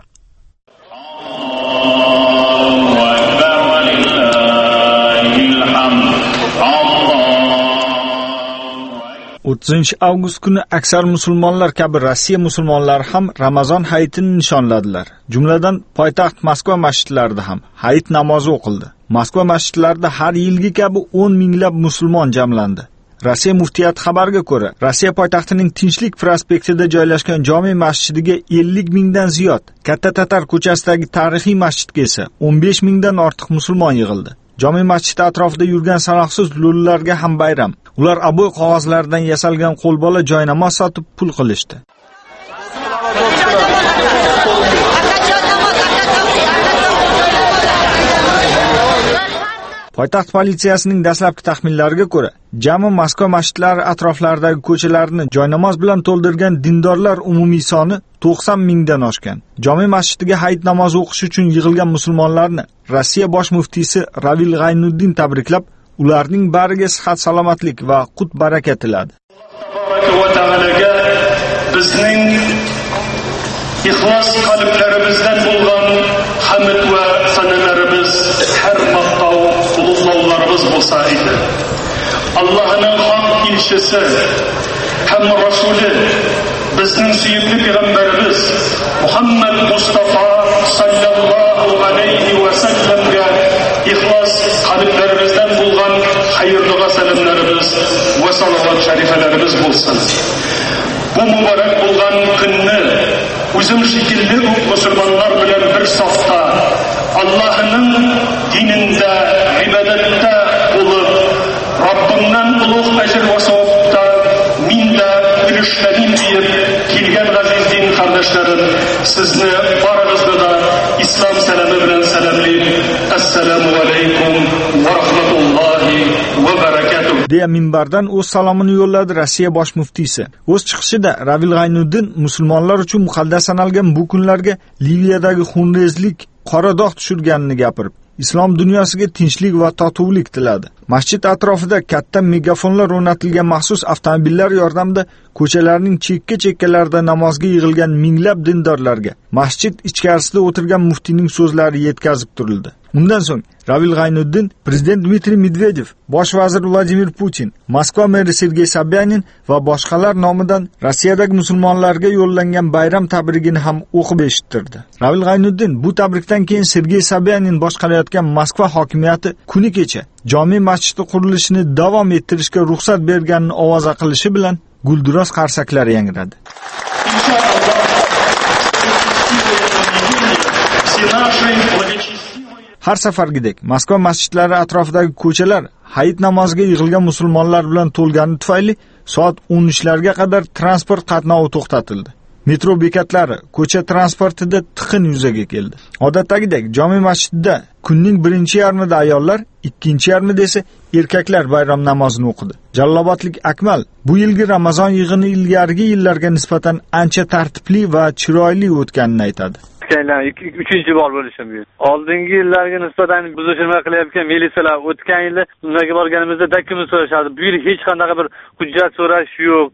30 avgust kuni aksar musulmonlar kabi Rossiya musulmonlari ham Ramazon hayitini nishonladilar. Jumladan poytaxt Moskva masjidlarida ham hayit namozi o'qildi. Moskva masjidlarida har yilgi kabi 10 minglab musulmon jamlandi. Rossiya muftiyati xabariga ko'ra, Rossiya poytaxtining Tinchlik prospektida joylashgan jome masjidiga 50 mingdan ziyod, Katta Tatar ko'chasidagi tarixiy masjidga esa 15 mingdan ortiq musulmon yig'ildi. Jome masjidi atrofida yurgan sanoqsiz lo'lilarga ham bayram. Ular abo'y qog'ozlardan yasalgan qo'lbola joynamoz sotib pul qilishdi. Poytaxt politsiyasining dastlabki taxminlariga ko'ra, jami Moskva masjidlari atroflaridagi ko'chalarni joynamoz bilan to'ldirgan dindorlar umumiy soni 90 mingdan oshgan. Jome masjidiga hayit namozi o'qish uchun yig'ilgan musulmonlarni Rossiya bosh muftiysi Ravil G'aynuddin tabriklab, ularning bariga sihat salomatlik va qut baraka tiladi. ixlos qalblarimizdan bo'lgan hamd va sanalarimiz har maqtov ulug'lovlarimiz bo'lsa edi. Allohning haq elchisi ham rasuli bizning suyukli payg'ambarimiz Muhammad Mustafa sallallohu alayhi va sallamga ixlos qalblarimizdan bo'lgan xayrli salamlarimiz va salovat sharifalarimiz bo'lsin. Bu muborak bo'lgan kunni o'zim shekilli musulmonlar bilan bir safda Allohning dinida, ibodatda bo'lib, Rabbimdan ulug' ajr va savobda minda irishlaring deb kelgan aziz din qardoshlarim, sizni barig'izni da islom salami bilan salomlayman. Assalomu alaykum va rahmatullohi va barakatuh. deya minbardan o'z salomini yo'lladi Rossiya bosh muftiysi. O'z chiqishida Ravil G'aynuddin musulmonlar uchun muqaddas sanalgan bu kunlarga Liviyadagi xunrezlik qora dog' tushirganini gapirib, islom dunyosiga tinchlik va totuvlik tiladi. Masjid atrofida katta megafonlar o'rnatilgan maxsus avtomobillar yordamida ko'chalarning chekka-chekkalarida namozga yig'ilgan minglab dindorlarga masjid ichkarisida o'tirgan muftiyning so'zlari yetkazib turildi. Undan so'ng Ravil G'aynuddin prezident Dmitriy Medvedev, bosh vazir Vladimir Putin, Moskva meri Sergey Sobyanin va boshqalar nomidan Rossiyadagi musulmonlarga yo'llangan bayram tabrigini ham o'qib eshittirdi. Ravil G'aynuddin bu tabrikdan keyin Sergey Sobyanin boshqarayotgan Moskva hokimiyati kuni kecha jome masjidi qurilishini davom ettirishga ruxsat berganini ovoza qilishi bilan gulduros qarsaklar yangradi. Har safargidek Moskva masjidlari atrofidagi ko'chalar hayit namoziga yig'ilgan musulmonlar bilan to'lgani tufayli soat 13larga qadar transport qatnovi to'xtatildi. Metro bekatlari, ko'cha transportida tiqin yuzaga keldi. Odatdagidek jome masjidida kunning birinchi yarmida ayollar, ikkinchi yarmida esa erkaklar bayram namozini o'qidi. Jallobotlik Akmal bu yilgi Ramazon yig'ini ilgarigi yillarga nisbatan ancha tartibli va chiroyli o'tganini aytadi. Uchinchi bor bo'lishim bu. Oldingi yillarga nisbatan buzishma qilayotgan militsiyalar o'tgan yili unga borganimizda dakkimiz so'rashardi. Bu yil hech qanday bir hujjat so'rash yo'q.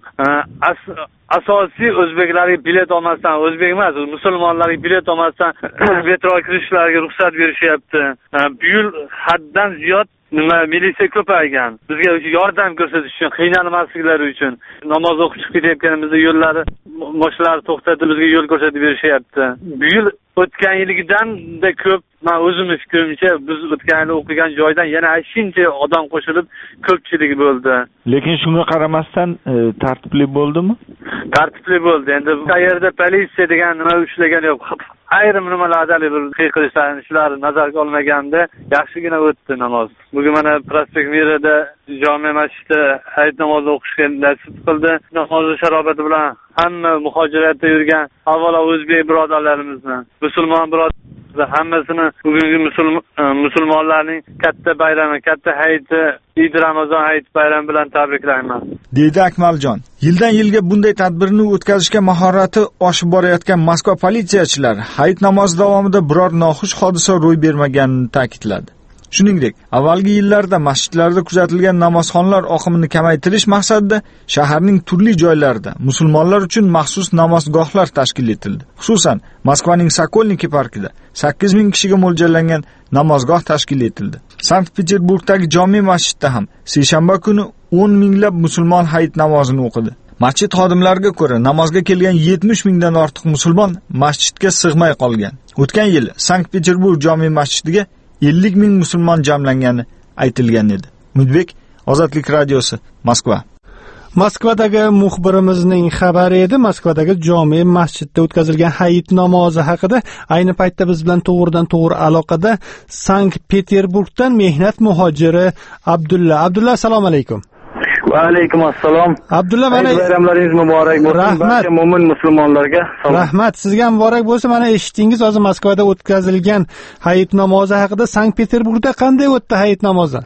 Asosiy o'zbeklarga bilet olmasdan, o'zbek emas, musulmonlarga bilet olmasdan metroga kirishlariga ruxsat berishyapti. Bu yil haddan ziyod militsiya ko'paygan. Bizga yordam ko'rsatish uchun, qiynalmasliklari uchun namoz o'qib chiqib ketayotganimizda yo'llari mashinalar to'xtatib bizga yo'l ko'rsatib berishyapti. Bu yil o'tgan yilgidan-da ko'p, men o'zimning fikrimcha, biz o'tgan yil o'qigan joydan yana shuncha odam qo'shilib ko'pchilik bo'ldi. Lekin shunga qaramasdan tartibli bo'ldimi? Tartibli bo'ldi. Endi bu yerda politsiya degan nima ushlagan yo'q. Ayrim nimalarda bir qiyqirishlarni shular nazarga olmaganda yaxshigina o'tdi namoz. Bugun mana Prospekt Mirada jome masjidi hayit namozi o'qishga nasib qildi. Namoz sharobati bilan hamma muhojiratda yurgan avvalo o'zbek birodarlarimizni, musulmon birodarlarimizni hammasini bugungi musulmonlarning katta bayrami, katta hayiti, Eid Ramazon hayit bayrami bilan tabriklayman. Deydi Akmaljon. Yildan yilga bunday tadbirni o'tkazishga mahorati oshib borayotgan Moskva politsiyachilari hayit namozi davomida biror noxush hodisa ro'y bermaganini ta'kidladi. Shuningdek, avvalgi yillarda masjidlarda kuzatilgan namozxonlar oqimini kamaytirish maqsadida shaharning turli joylarida musulmonlar uchun maxsus namozgohlar tashkil etildi. Xususan, Moskvaning Sokolniki parkida 8000 kishiga mo'ljallangan namozgoh tashkil etildi. Sankt-Peterburgdagi jome masjidda ham seshanba kuni 10 minglab musulmon hayit namozini o'qidi. Masjid xodimlariga ko'ra, namozga kelgan 70 mingdan ortiq musulmon masjidga sig'may qolgan. O'tgan yil Sankt-Peterburg jome masjidiga 50 ming musulmon jamlangani aytilgan edi. Umidbek, Ozodlik radiosi, Moskva. Moskvadagi muxbirimizning xabari edi. Moskvadagi jome masjidda o'tkazilgan hayit namozi haqida. Ayni paytda biz bilan to'g'ridan-to'g'ri aloqada Sankt-Peterburgdan mehnat muhojiri Abdulla. Abdulla, assalomu alaykum. Va alaykum assalom. Abdulla, mana bayramlaringiz muborak bo'lsin barcha mo'min musulmonlarga. Rahmat, sizga muborak bo'lsin. Mana eshitdingiz, hozir Moskvada o'tkazilgan hayit namozi haqida. Sankt-Peterburgda qanday o'tdi hayit namozi?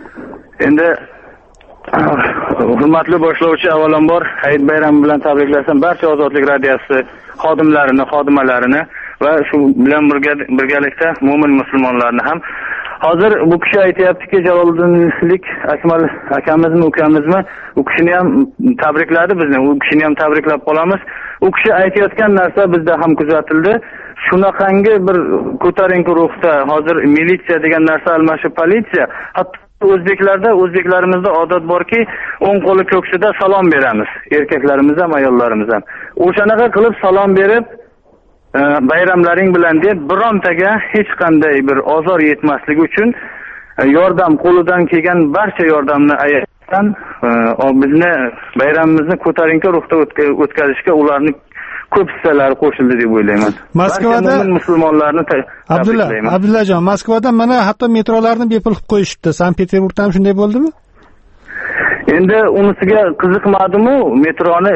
Endi hurmatli boshlovchi, avvalambor hayit bayrami bilan tabriklasam barcha Ozodlik radiosi xodimlarini, xodimalarini va shu bilan birgalikda mo'min musulmonlarni ham hozir bu kishi aytayaptiki, Jaloliddinlik Akmal akamizmi, ukamizmi, u kishini ham tabrikladi bizni, u kishini ham tabriklab qolamiz. U kishi aytayotgan narsa bizda ham kuzatildi. Shunaqangi bir ko'tarinki ruhda hozir militsiya degan narsa almashib politsiya, hatto o'zbeklarimizda odat borki, o'ng qo'li ko'ksida salom beramiz, erkaklarimiz ham, ayollarimiz ham. O'shanaqa qilib salom berib, bayramlaring bilan deb birontaga hech qanday bir ozor yetmasligi uchun yordam qo'lidan kelgan barcha yordamni aytdan bizni bayramimizni ko'tarinki ruhda o'tkazishga ularni ko'p hissalari qo'shildi deb o'ylayman. Moskvada musulmonlarni Abdullajon, Moskvada mana hatto metrolarni bepul qilib qo'yishdi. Sankt-Peterburgda ham shunday bo'ldimi? Endi unisiga qiziqmadim-u, metroni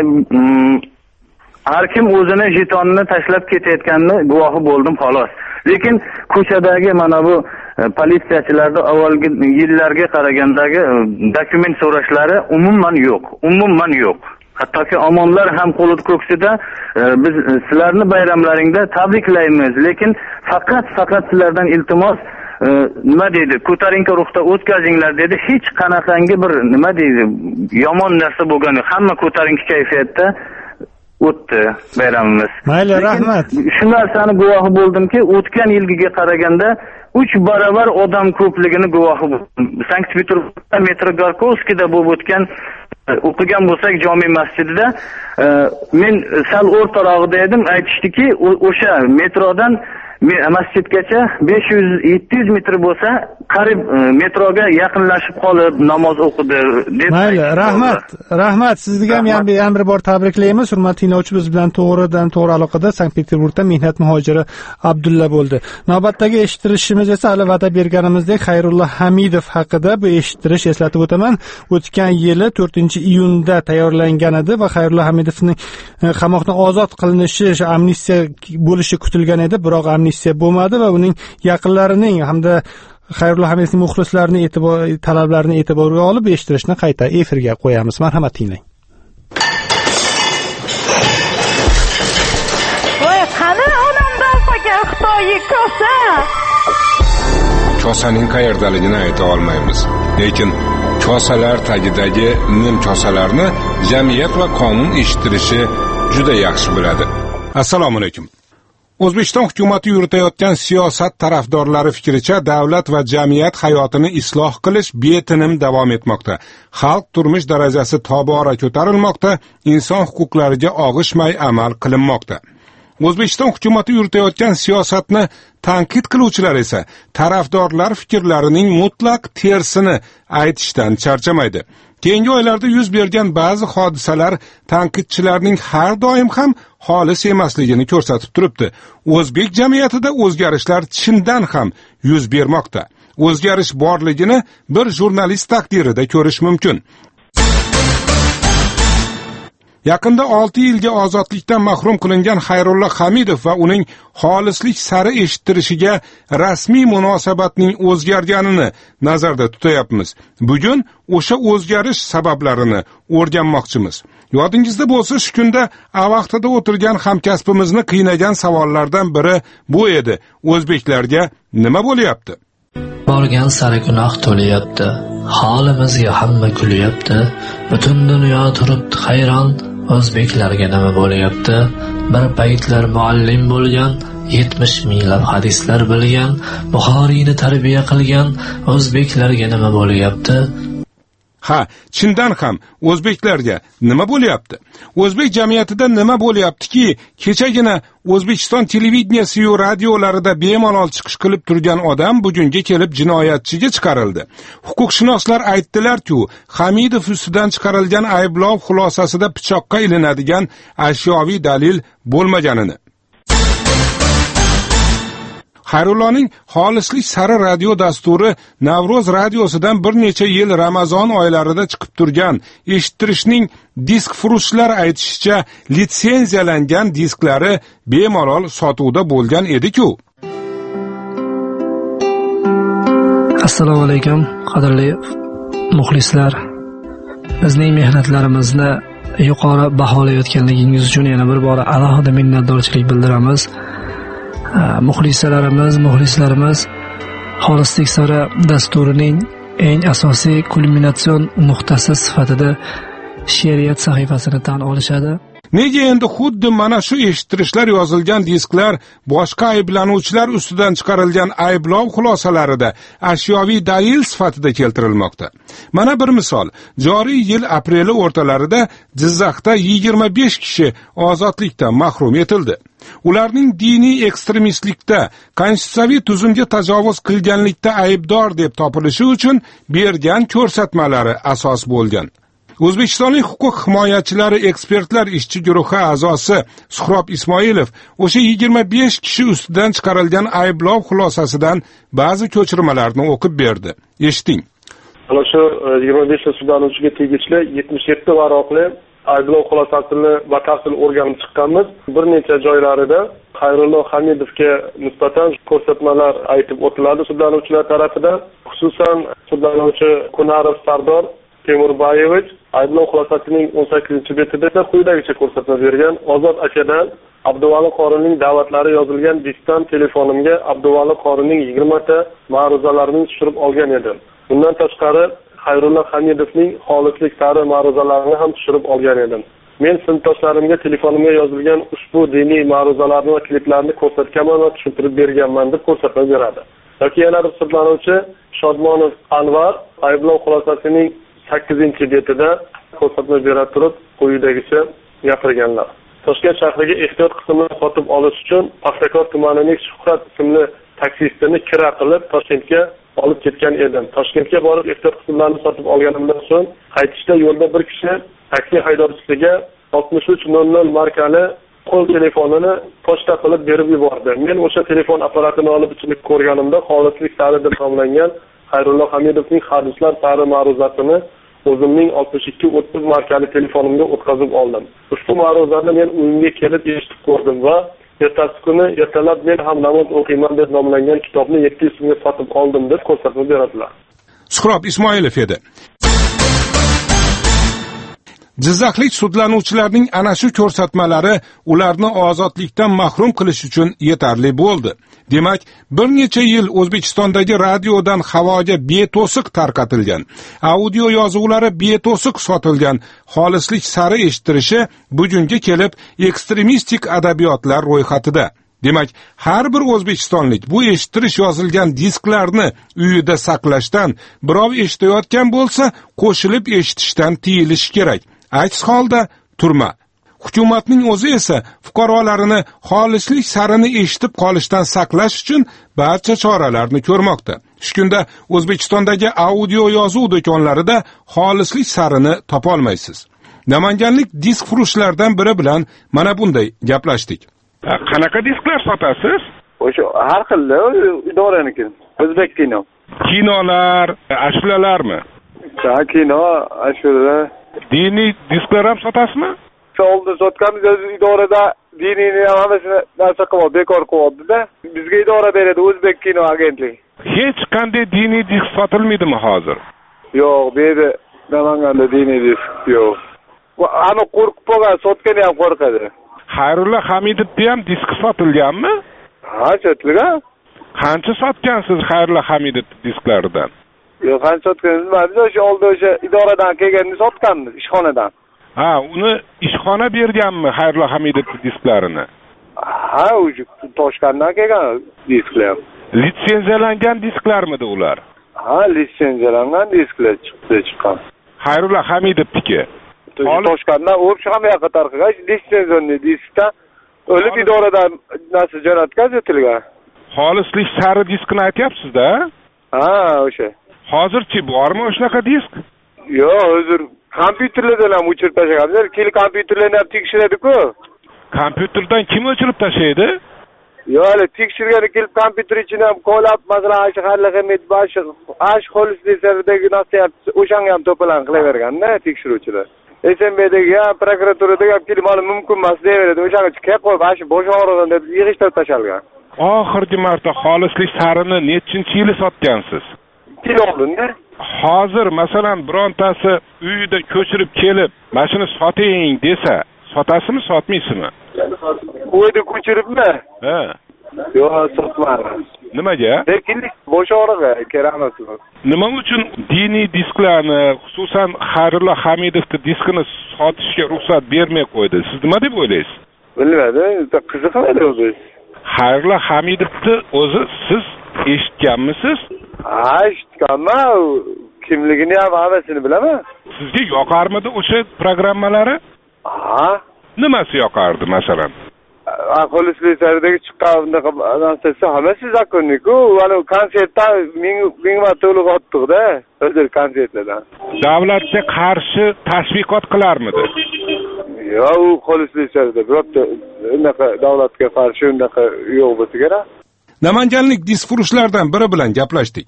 har kim o'zini jetonini tashlab ketayotganini guvohi bo'ldim xolos. Lekin ko'chadagi mana bu politsiyachilarda avvalgi yillarga qaragandagi dokument so'rashlari umuman yo'q. Hattoki omonlar ham qo'li ko'ksida biz sizlarni bayramlaringda tabriklaymiz, lekin faqat sizlardan iltimos nima deydi, ko'tarinki ruhda o'tkazinglar dedi. Hech qanaqangi bir nima deydi, yomon narsa bo'lgani, hamma ko'tarinki kayfiyatda o'tdi bayramimiz. Mayli, rahmat. Shu narsani guvohi bo'ldimki, o'tgan yilgiga qaraganda 3 barobar odam ko'pligini guvohi bo'ldim. Sankt-Peterburgda metro Gorkovskiyda bo'lib o'tgan o'qigan bo'lsak jome masjidida men sal o'rtarog'ida edim, aytishdiki o'sha metrodan masjidgacha 500-700 metr bo'lsa qarib metroga yaqinlashib qolib namoz o'qidi deb. Mayli, rahmat sizga ham bir bor tabriklaymiz. Hurmatli tinglovchi, biz bilan to'g'ri aloqada Sankt-Peterburgda mehnat muhojiri Abdulla bo'ldi. Navbatdagi eshittirishimiz esa hali va'da berganimizdek Xayrullo Hamidov haqida. Bu eshittirish, eslatib o'taman, o'tgan yili 4-iyunda tayyorlangan edi va Xayrullo Hamidovning qamoqdan ozod qilinishi, amnistiya bo'lishi kutilgan edi, biroq amnistiya bo'lmadi va uning yaqinlarining hamda Xayrullo Hamidovning muxlislarining talablarini e'tiborga olib eshittirishni qayta efirga qo'yamiz. Marhamat, tinglang. Voy, qani onamdan qolgan Xitoy kosa? Kosaning qayerdaligini ayta olmaymiz. Lekin kosalar tagidagi nim kosalarni jamiyat va qonun eshittirishi juda yaxshi biladi. Assalomu alaykum. O'zbekiston hukumati yuritayotgan siyosat tarafdorlari fikricha davlat va jamiyat hayotini isloh qilish betinim davom etmoqda. Xalq turmush darajasi tobora ko'tarilmoqda, inson huquqlariga og'ishmay amal qilinmoqda. O'zbekiston hukumati yuritayotgan siyosatni tanqid qiluvchilar esa tarafdorlar fikrlarining mutlaq tersini aytishdan charchamaydi. Keyingi oylarda yuz bergan ba'zi hodisalar tanqidchilarning har doim ham xolis emasligini ko'rsatib turibdi. O'zbek jamiyatida o'zgarishlar chindan ham yuz bermoqda. O'zgarish borligini bir jurnalist taqdirida ko'rish mumkin. Yaqinda 6 yilga ozodlikdan mahrum qilingan Xayrullo Hamidov va uning xolislik sari eshittirishiga rasmiy munosabatning o'zgarganini nazarda tutayapmiz. Bugun o'sha o'zgarish sabablarini o'rganmoqchimiz. Yodingizda bo'lsa, shu kunda vaqtida o'tirgan hamkasbimizni qiynagan savollardan biri bu edi. O'zbeklarga nima bo'lyapti? Borgan sari gunoh to'layapti. Holimizga hamma kulyapti. Butun dunyo turibdi hayron. O'zbeklarga nima bo'lyapti? Bir paytlar muallim bo'lgan, 70 minglab hadislar bilgan, Buxoriyni tarbiya qilgan o'zbeklarga nima bo'lyapti? Ha, chindan ham o'zbeklarga nima bo'lyapti? O'zbek jamiyatida nima bo'lyaptiki, kechagina O'zbekiston televideniyasi va radiolarida bemalol chiqish qilib turgan odam bugunga kelib jinoyatchiga chiqarildi. Huquqshunoslar aytdilar-ku, Hamidov ustidan chiqarilgan ayblov xulosasida pichoqqa ilinadigan ashyoviy dalil bo'lmaganini. Xayrulloning xolislik sari radio dasturi Navro'z radiosidan bir necha yil Ramazon oylarida chiqib turgan eshittirishning disk furushlar aytishicha litsenziyalangan disklari bemalol sotuvda bo'lgan edi-ku. Assalomu alaykum, qadrli muxlislar. Bizning mehnatlarimizni yuqori baholayotganligingiz uchun yana bir bora alohida minnatdorchilik bildiramiz. Muxlislarimiz xolislik sari dasturining eng asosiy kulminatsion nuqtasi sifatida she'riyat sahifasini tan olishadi. Nega endi xuddi mana shu eshittirishlar yozilgan disklar boshqa ayblanuvchilar ustidan chiqarilgan ayblov xulosalarida ashyoviy dalil sifatida keltirilmoqda? Mana bir misol. Joriy yil apreli o'rtalarida Jizzaxda 25 kishi ozodlikdan mahrum etildi. Ularning diniy ekstremistlikda, konstitutsiyaviy tuzumga tajovuz qilganlikda aybdor deb topilishi uchun bergan ko'rsatmalari asos bo'lgan. O'zbekistonlik huquq himoyachilari ekspertlar ishchi guruhi a'zosi Suhrob Ismoilov o'sha 25 kishi ustidan chiqarilgan ayblov xulosasidan ba'zi ko'chirmalarni o'qib berdi. Eshiting. Ana shu 25 ta sudlanuvchiga tegishli 77 varoqli ayblov xulosasini batafsil o'rganib chiqqanmiz. Bir necha joylarida Xayrullo Hamidovga nisbatan ko'rsatmalar aytib o'tiladi sudlanuvchilar tarafidan. Xususan sudlanuvchi Kunarov Sardor Temurbayevich ayblov xulosasining 18-betida quyidagicha ko'rsatma bergan. Ozod akadan Abduvali qorining da'vatlari yozilgan diskdan telefonimga Abduvali qorining 20 ta ma'ruzalarini tushirib olgan edim. Bundan tashqari Xayrullo Hamidovning xolislik sari ma'ruzalarini ham tushirib olgan edim. Men sinfdoshlarimga telefonimga yozilgan ushbu diniy ma'ruzalarni va kliplarni ko'rsatganman va tushuntirib berganman deb ko'rsatma beradi. Yoki yana bir sudlanuvchi Shodmonov Anvar ayblov xulosasining 8-betida ko'rsatma bera turib quyidagicha gapirganlar. Toshkent shahriga ehtiyot qismini sotib olish uchun Paxtakor tumanining Shuhrat ismli taksistini kira qilib Toshkentga olib ketgan edim. Toshkentga borib ehtiyot qismlarini sotib olganimdan so'ng qaytishda yo'lda bir kishi taksi haydovchisiga 6300 markali qo'l telefonini pochta qilib berib yubordi. Men o'sha telefon apparatini olib ichini ko'rganimda xolislik sari deb nomlangan Xayrullo Hamidovning hadislar sari ma'ruzasini o'zimning 6230 markali telefonimga o'tkazib oldim. Ushbu ma'ruzani men uyimga kelib eshitib ko'rdim va ertasi kuni ertalab men ham namoz o'qiyman deb nomlangan kitobni 700 so'mga sotib oldim deb ko'rsatma beradilar. Suhrob Ismoilov edi. Jizzaxlik sudlanuvchilarning ana shu ko'rsatmalari ularni ozodlikdan mahrum qilish uchun yetarli bo'ldi. Demak, bir necha yil O'zbekistondagi radiodan havoga beto'siq tarqatilgan, audio yozuvlari beto'siq sotilgan xolislik sari eshittirishi bugunga kelib ekstremistik adabiyotlar ro'yxatida. Demak, har bir o'zbekistonlik bu eshittirish yozilgan disklarni uyida saqlashdan, birov eshitayotgan bo'lsa, qo'shilib eshitishdan tiyilishi kerak. Aks holda turma. Hukumatning o'zi esa fuqarolarini xolislik sarini eshitib qolishdan saqlash uchun barcha choralarni ko'rmoqda. Shunda O'zbekistondagi audio yozuv do'konlarida xolislik sarini topolmaysiz. Namanganlik disk furushlardan biri bilan mana bunday gaplashdik. Qanaqa disklar sotasiz? O'sha har xil idoraniki. O'zbek kino. Kinolar, ashulalarmi? Kino, ashula. Diniy disklar ham sotasizmi? Oldi sotganmiz idorada dinini hammasini narsa qilib bekor qo'yibdi-da. Bizga idora beradi O'zbek kino agentligi. Hech qanday diniy disk sotilmaydimi hozir? Yo'q, bu yerda Namanganda diniy disk yo'q. Ani qo'rqib qolgan, sotgani ham qo'rqadi. Xayrullo Hamidovda ham disk sotilganmi? Ha, sotilgan. Qancha sotgansiz Xayrullo Hamidov disklaridan? Yo'q, qancha sotganmiz? Biz o'sha oldi o'sha idoradan kelganini sotganmiz, ishxonadan. Ha, uni ishxona berganmi Xayrullo Hamidov disklarini? Ha, o'sha Toshkentdan kelgan disklar. Litsenziyalangan disklarmidi ular? Ha, litsenziyalangan disklar chiqqan. Xayrullo Hamidovniki. Toshkentdan o'sha ham yoqqa tarqagan litsenziyalangan diskdan o'lib idoradan narsa jo'natkazilgan. Xolislik sari diskni aytyapsiz-da? Ha, o'sha. Hozirchi bormi o'shaqa disk? Yo'q, hozir kompyuterlardan ham o'chirib tashlaganlar. Keyin kompyuterlarni ham tekshiradi-ku. Kompyuterdan kim o'chirib tashlaydi? Yo'q, tekshirgani kelib kompyuter ichini ham qo'lab, masalan, Xayrullo Hamidov xolislik saridagi narsa o'shanga ham to'polon qilaverganda tekshiruvchilar. SMBdagi ham prokuraturadagi ham kelib hali mumkin emas deyveradi. O'shanga chiqib qo'yib, ashi bosh og'rig'ini deb yig'ishtirib tashalgan. Oxirgi marta xolislik sarini nechinchi yili sotgansiz? 2 yil oldin-da. Hozir masalan birontasi uyida ko'chirib kelib, mashina soting desa, sotasizmi, sotmaysizmi? Uyda ko'chiribmi? Ha. Yo'q, sotmadim. Nimaga? Lekinlik bosh og'rig'i kerakmas. Nima uchun diniy disklarni, xususan Xayrullo Hamidovning diskini sotishga ruxsat bermay qo'ydi? Siz nima deb o'ylaysiz? Bilmadim, qiziqmadi o'zi. Xayrullo Hamidovni o'zi siz eshitganmisiz? Ha, eshitganman. Kimligini ham hammasini bilaman. Sizga yoqarmidi o'sha programmalari? Ha? Nimasi yoqardi, masalan? Xolisliklardagi chiqqan bunaqa narsasi hammasi zakonniku. Mana konsertdan ming marta to'liq o'tdiq-da, o'zil konsertlardan. Davlatga qarshi tashviqot qilarmidi? Yo'q, u xolisliklarda birorta unaqa davlatga qarshi unaqa yo'q bo'lsa kerak. Namanganlik diskfurushlardan biri bilan gaplashdik.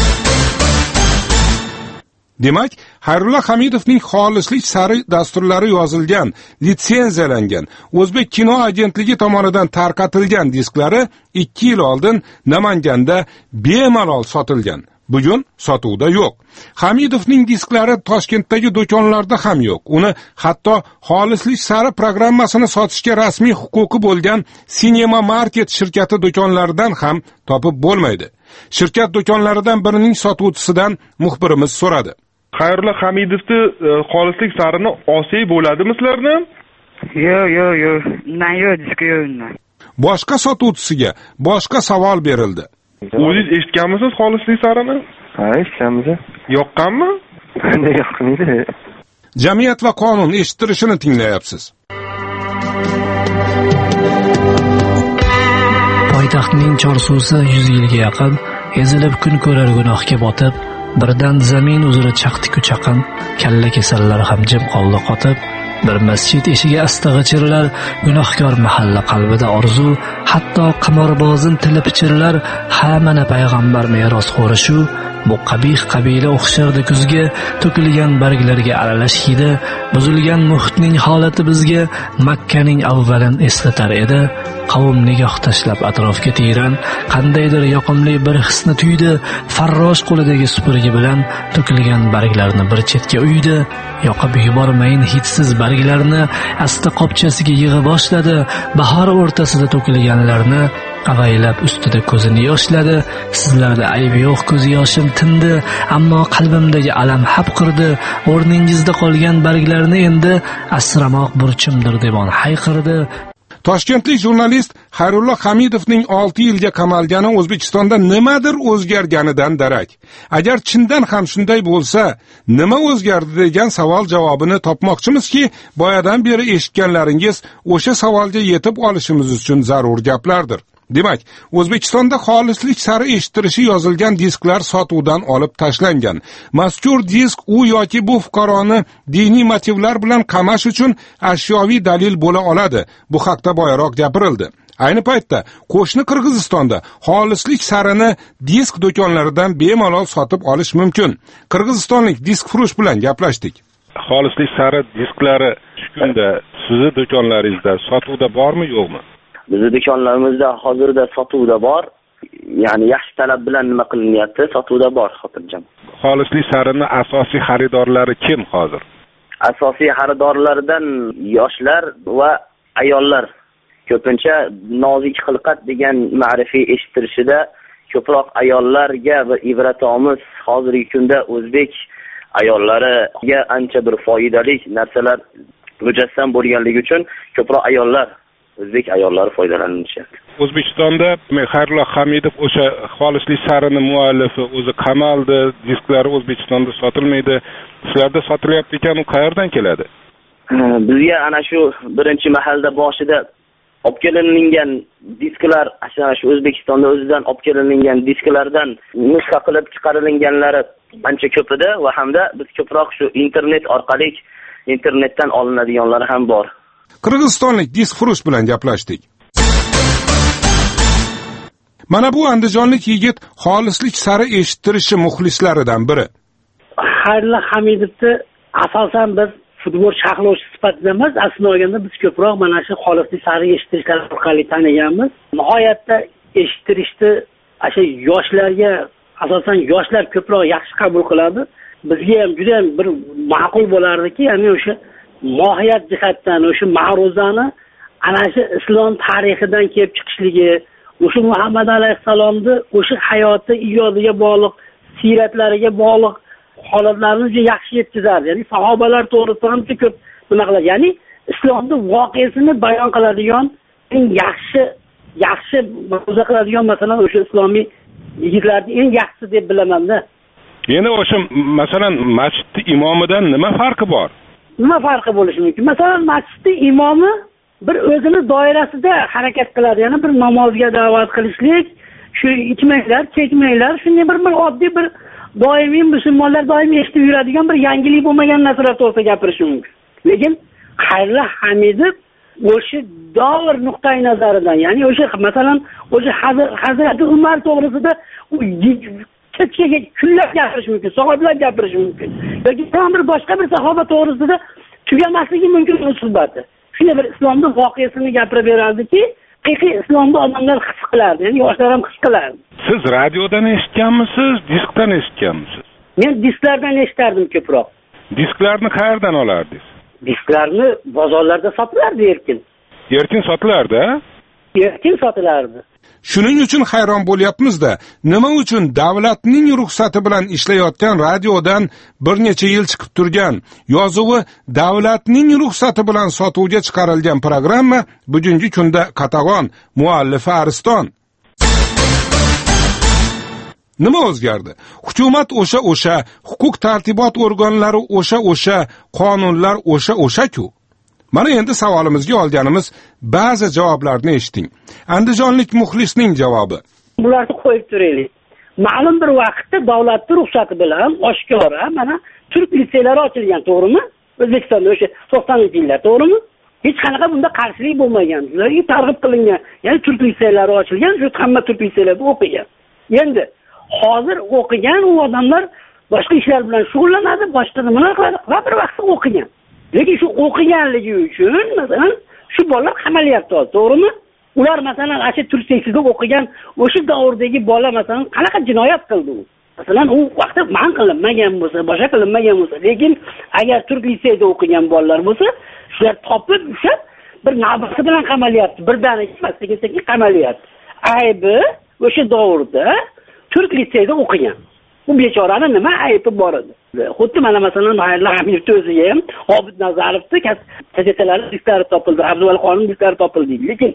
Demak, Xayrullo Hamidovning xolislik sari dasturlari yozilgan, litsenziyalangan, O'zbek kino agentligi tomonidan tarqatilgan disklari 2 yil oldin Namanganda bemalol sotilgan. Bugun sotuvda yo'q. Hamidovning disklari Toshkentdagi do'konlarda ham yo'q. Uni hatto xolislik sari programmasini sotishga rasmiy huquqi bo'lgan Cinema Market shirkati do'konlaridan ham topib bo'lmaydi. Shirkat do'konlaridan birining sotuvchisidan muxbirimiz so'radi. Xayrullo Hamidovni xolislik sarini olsak bo'ladimi sizlarni? Yo'q. Undan yo'q, diski yo'q undan. Boshqa sotuvchisiga boshqa savol berildi. O'zingiz eshitganmisiz xolislik sarini? Ha, eshitganmiz. Yoqqanmi? Menda yoqmaydi. Jamiyat va qonun eshittirishini tinglayapsiz. Poytaxtning Chorsusi 100 yilga yaqin ezilib kun ko'rar gunohga botib, birdan zamin uzra chaqdi-ku chaqin, kalla kasallar ham jim qoldi qotib, bir masjid eshigi asta g'ichirlar, gunohkor mahalla qalbida orzu, hatto qimorbozin tili pichirlar, ha mana payg'ambar meros xo'rishu, bu qabih qabila o'xshardi kuzga, to'kilgan barglarga aralash hidi, buzilgan muhitning holati bizga Makkaning avvalin eslatar edi. Qavm nigoh tashlab atrofga tiyran, qandaydir yoqimli bir hisni tuydi, farrosh qo'lidagi supurgi bilan to'kilgan barglarni bir chetga uydi, yoqib yubormayin hidsiz barglarni, asta qopchasiga yig'i boshladi, bahor o'rtasida to'kilganlarni avaylab ustida ko'zini yoshladi. Sizlarda ayb yo'q, ko'z yoshim tindi, ammo qalbimdagi alam hapqirdi, o'rningizda qolgan barglarni endi asramoq burchimdir deb hayqirdi. Toshkentlik jurnalist Xayrullo Hamidovning 6 yilga qamalgani O'zbekistonda nimadir o'zgarganidan darak. Agar chindan ham shunday bo'lsa, nima o'zgardi degan savol javobini topmoqchimizki, boyadan beri eshitganlaringiz o'sha savolga yetib olishimiz uchun zarur gaplardir. Demak, O'zbekistonda xolislik sari eshittirishi yozilgan disklar sotuvdan olib tashlangan. Mazkur disk u yoki bu fuqaroni diniy motivlar bilan qamash uchun ashyoviy dalil bo'la oladi. Bu haqda boyaroq gapirildi. Ayni paytda qo'shni Qirg'izistonda xolislik sarini disk do'konlaridan bemalol sotib olish mumkin. Qirg'izistonlik diskfurush bilan gaplashdik. Xolislik sari disklari shu kunda sizning do'konlaringizda sotuvda bormi, yo'qmi? Bizning do'konlarimizda hozirda sotuvda bor. Ya'ni yaxshi talab bilan nima qilinyapti, sotuvda bor xotirjam. Xolislik sarini asosiy xaridorlari kim hozir? Asosiy xaridorlardan yoshlar va ayollar. Ko'pincha nozik xilqat degan ma'rifiy eshittirishida ko'proq ayollarga va ibratomiz hozirgi kunda o'zbek ayollariga ancha bir foydali narsalar mujassam bo'lganligi uchun ko'proq ayollar, o'zbek ayollari foydalanishyapti. O'zbekistonda Xayrullo Hamidov o'sha xolislik sarini muallifi o'zi qamaldi, disklari O'zbekistonda sotilmaydi. Sizlarda sotilyapti ekan, u qayerdan keladi? Bizga ana shu birinchi mahalda boshida olib kelingan disklar, ana shu O'zbekistonda o'zidan olib kelingan disklardan nusxa qilib chiqarilganlari ancha ko'p edi va hamda biz ko'proq shu internet orqali internetdan olinadiganlari ham bor. Qirg'izistonlik diskfurush bilan gaplashdik. Mana bu andijonlik yigit xolislik sari eshittirishi muxlislaridan biri. Xayrullo Hamidovni asosan biz futbol sharhlovchi sifatida emas, aslida olganda biz ko'proq mana shu xolislik sari eshittirishlar orqali taniganmiz. Nihoyatda eshittirishni o'sha yoshlarga, asosan yoshlar ko'proq yaxshi qabul qiladi. Bizga ham juda ham bir ma'qul bo'lardiki, ya'ni o'sha mohiyat jihatdan o'sha ma'ruzani ana shu islom tarixidan kelib chiqishligi, o'sha Muhammad alayhissalomni o'sha hayoti ijodiga bog'liq, siyratlariga bog'liq holatlarni juda yaxshi yetkazardi. Ya'ni sahobalar to'g'risida ham juda ko'p nima qiladi. Ya'ni islomning voqeasini bayon qiladigan eng yaxshi ma'ruza qiladigan masalan o'sha islomiy yigitlarning eng yaxshisi deb bilaman-da. Endi o'sha masalan masjid imomidan nima farqi bor? Nima farqi bo'lishi mumkin? Masalan, masjid imomi bir o'zini doirasida harakat qiladi. Ya'ni bir namozga da'vat qilishlik, shu ichmanglar, chekmanglar, shunday bir oddiy bir doimiy musulmonlar doimiy eshitib yuradigan bir yangilik bo'lmagan narsalar to'g'risida gapirishi mumkin. Lekin Xayrullo Hamidov o'sha davr nuqtai nazaridan, ya'ni o'sha masalan o'sha Hazrati Umar to'g'risida u kechaga kunlab gapirish mumkin, soatlar gapirish mumkin. Yoki bir boshqa bir sahoba to'g'risida tugamasligi mumkin o'z suhbati. Shunday bir islomning voqeasini gapirib berardiki, haqiqiy islomni odamlar his qilardi, ya'ni yoshlar ham his qilardi. Siz radiodan eshitganmisiz, diskdan eshitganmisiz? Men disklardan eshitardim ko'proq. Disklarni qayerdan olardingiz? Disklarni bozorlarda sotilardi erkin. Erkin sotilardi? Erkin sotilardi. Shuning uchun hayron bo'lyapmiz-da, nima uchun davlatning ruxsati bilan ishlayotgan radiodan bir necha yil chiqib turgan, yozuvi davlatning ruxsati bilan sotuvga chiqarilgan programma bugungi kunda qatag'on, muallifi Ariston. Nima o'zgardi? Hukumat o'sha, huquq tartibot organlari o'sha, qonunlar o'sha-ku. Mana endi savolimizga olganimiz ba'zi javoblarni eshiting. Andijonlik muxlisning javobi. Bularni qo'yib turaylik. Ma'lum bir vaqtda davlatning ruxsati bilan oshkora mana turk litseylari ochilgan, to'g'rimi? O'zbekistonda o'sha 90-yillar, to'g'rimi? Hech qanaqa bunda qarshilik bo'lmagan. Ularga targ'ib qilingan. Ya'ni turk litseylari ochilgan, shu hamma turk litseylarida o'qigan. Endi hozir o'qigan u odamlar boshqa ishlar bilan shug'ullanadi, boshqa nimalar qiladi va bir vaqtda o'qigan. Lekin shu o'qiganligi uchun masalan shu bolalar qamalyapti, to'g'rimi? Ular masalan asha turk liseyida o'qigan o'sha davrdagi bola masalan qanaqa jinoyat qildi u? Masalan u vaqtda man qilinmagan bo'lsa, boshqa qilinmagan bo'lsa, lekin agar turk liseyida o'qigan bolalar bo'lsa, shular topib ushlab bir navbati bilan qamalyapti, birdaniga emas, sekin qamalyapti. Aybi o'sha davrda turk liseyida o'qigan. Bu bechorani nima aybi bor edi? Xuddi mana masalan Xayrullo Hamidov o'ziga ham Obid Nazarovni gazetalari disklari topildi, Abduvali Qonun disklari topildi. Lekin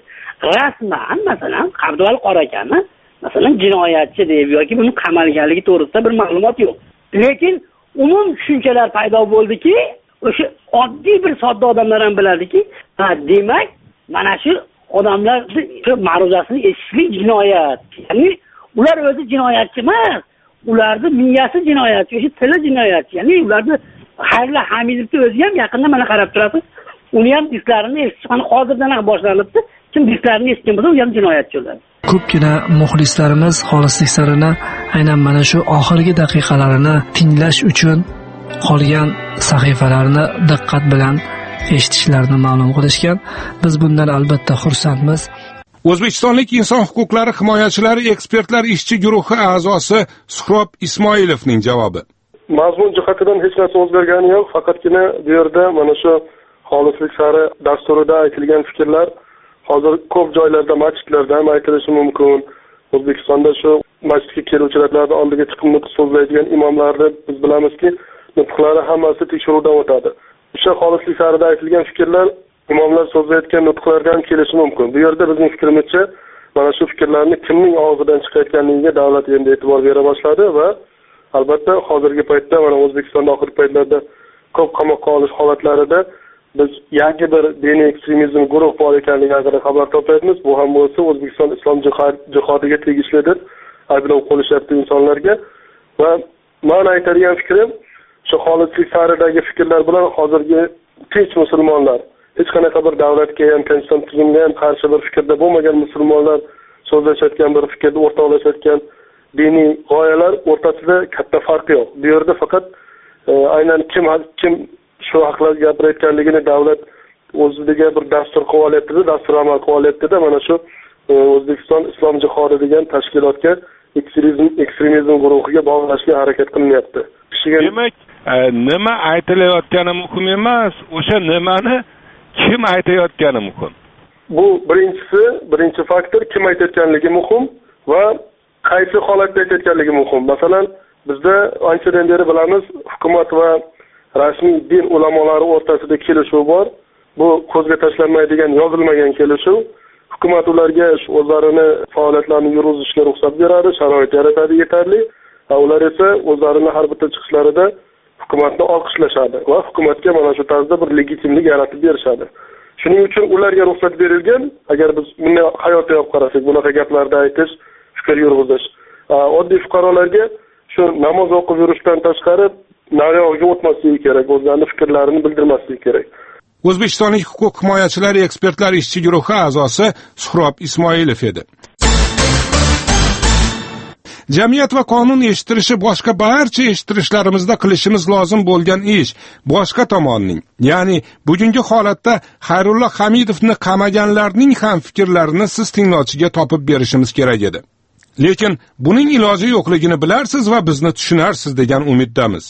rasman masalan Abduvali Qorakani masalan jinoyatchi deb yoki buni qamalganligi to'g'risida bir ma'lumot yo'q. Lekin umum tushunchalar paydo bo'ldiki, o'sha oddiy bir sodda odamlar ham biladiki, demak mana shu odamlarning ma'ruzasini eshitishlik jinoyat. Ya'ni ular o'zi jinoyatchi emas. Ularning miyasi jinoyatchi, o'sha tili jinoyatchi. Ya'ni ularni Xayrullo Hamidovni o'zi ham yaqinda mana qarab turasiz. Uni ham disklarini eshitish mana hozirdan ham boshlanibdi. Kim disklarini eshitgan bo'lsa, u ham jinoyatchi bo'ladi. Ko'pgina muxlislarimiz xolislik sirini aynan mana shu oxirgi daqiqalarini tinglash uchun qolgan sahifalarni diqqat bilan eshitishlarini ma'lum qilishgan. Biz bundan albatta xursandmiz. O'zbekistonlik inson huquqlari himoyachilari ekspertlar ishchi guruhi a'zosi Suhrob Ismoilovning javobi. Mazmun jihatidan hech narsa o'zgargani yo'q, faqatgina bu yerda mana shu xolislik sari dasturida aytilgan fikrlar hozir ko'p joylarda masjidlarda ham aytilishi mumkin. O'zbekistonda shu masjidga keluvchilarning oldiga chiqib nutq so'zlaydigan imomlarni biz bilamizki, nutqlari hammasi tekshiruvdan o'tadi. O'sha xolislik sarida aytilgan fikrlar imomlar so'zlayotgan nutqlarga ham kelishi mumkin. Bu yerda bizning fikrimizcha mana shu fikrlarni kimning og'zidan chiqayotganligiga davlat endi e'tibor bera boshladi va albatta hozirgi paytda mana O'zbekistonda oxirgi paytlarda ko'p qamoqqa olish holatlarida biz yangi bir diniy ekstremizm guruh bor ekanligi haqida xabar topyapmiz. Bu ham bo'lsa O'zbekiston islom jihodiga tegishlidir. Ayblov qo'yishyapti insonlarga va men aytadigan fikrim shu xolislik saridagi fikrlar bilan hozirgi tinch musulmonlar, hech qanaqa bir davlatga ham, konstitutsiya tuzumga ham qarshi bir fikrda bo'lmagan musulmonlar so'zlashayotgan bir fikrda o'rtoqlashayotgan diniy g'oyalar o'rtasida katta farq yo'q. Bu yerda faqat aynan kim shu haqlar gapirayotganligini davlat o'ziga bir dastur qilib olyapti, dastur amal qilib olyapti-da, mana shu O'zbekiston islom jihodi degan tashkilotga ekstremizm guruhiga bog'lashga harakat qilinyapti. Demak, nima aytilayotgani muhim emas, o'sha nimani kim aytayotgani muhim. Bu birinchi faktor kim aytayotganligi muhim va qaysi holatda aytayotganligi muhim. Masalan, bizda anchadan beri bilamiz, hukumat va rasmiy din ulamolari o'rtasida kelishuv bor. Bu ko'zga tashlanmaydigan yozilmagan kelishuv. Hukumat ularga o'zlarini faoliyatlarini yuritishga ruxsat beradi, sharoit yaratadi yetarli. Ular esa o'zlarini har bitta chiqishlarida hukumatni olqishlashadi va hukumatga mana shu tarzda bir legitimlik yaratib berishadi. Shuning uchun ularga ruxsat berilgan, agar biz bunday hayotda olib qarasak, bunaqa gaplarni aytish, fikr yurg'izish. Oddiy fuqarolarga shu namoz o'qib yurishdan tashqari naryoqga o'tmasligi kerak, o'zlarining fikrlarini bildirmasligi kerak. O'zbekistonlik huquq himoyachilari ekspertlar ishchi guruhi a'zosi Suhrob Ismoilov edi. Jamiyat va qonun eshittirishi boshqa barcha eshittirishlarimizda qilishimiz lozim bo'lgan ish boshqa tomonning, ya'ni bugungi holatda Xayrullo Hamidovni qamaganlarning ham fikrlarini siz tinglovchiga topib berishimiz kerak edi. Lekin buning iloji yo'qligini bilarsiz va bizni tushunarsiz degan umiddamiz.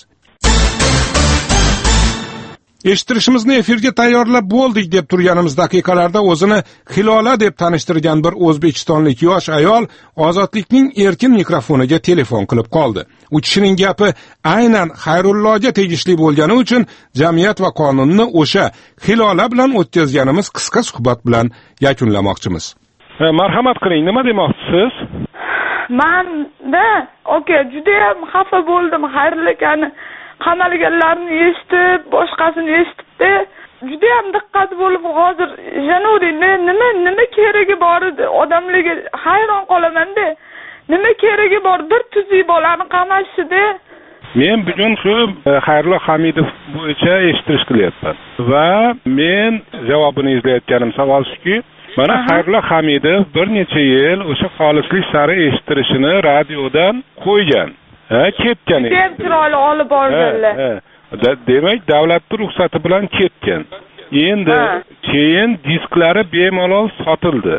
Eshittirishimizni efirga tayyorlab bo'ldik deb turganimiz daqiqalarda o'zini Hilola deb tanishtirgan bir o'zbekistonlik yosh ayol Ozodlikning erkin mikrofoniga telefon qilib qoldi. U kishining gapi aynan Xayrulloga tegishli bo'lgani uchun jamiyat va qonunni o'sha Hilola bilan o'tkazganimiz qisqa suhbat bilan yakunlamoqchimiz. Marhamat qiling, nima demoqchisiz? Manda juda ham xafa bo'ldim. Xayrulakani qamalganlarni eshitib, boshqasini eshitibdi. Juda ham diqqat bo'lib hozir januri nima keragi bor edi? Odamlarga hayron qolaman-da. Nima keragi bor bir tuzi bolani qamashishida? Men bugun shu Xayrullo Hamidov bo'yicha eshittirish qilyapman va men javobini izlayotganim savol shuki, mana Xayrullo Hamidov bir necha yil o'sha xolislik sari eshittirishini radiodan qo'ygan. Ketgan edi. Deb chiroyli olib borganlar. Demak, davlatning ruxsati bilan ketgan. Endi keyin disklari bemalol sotildi.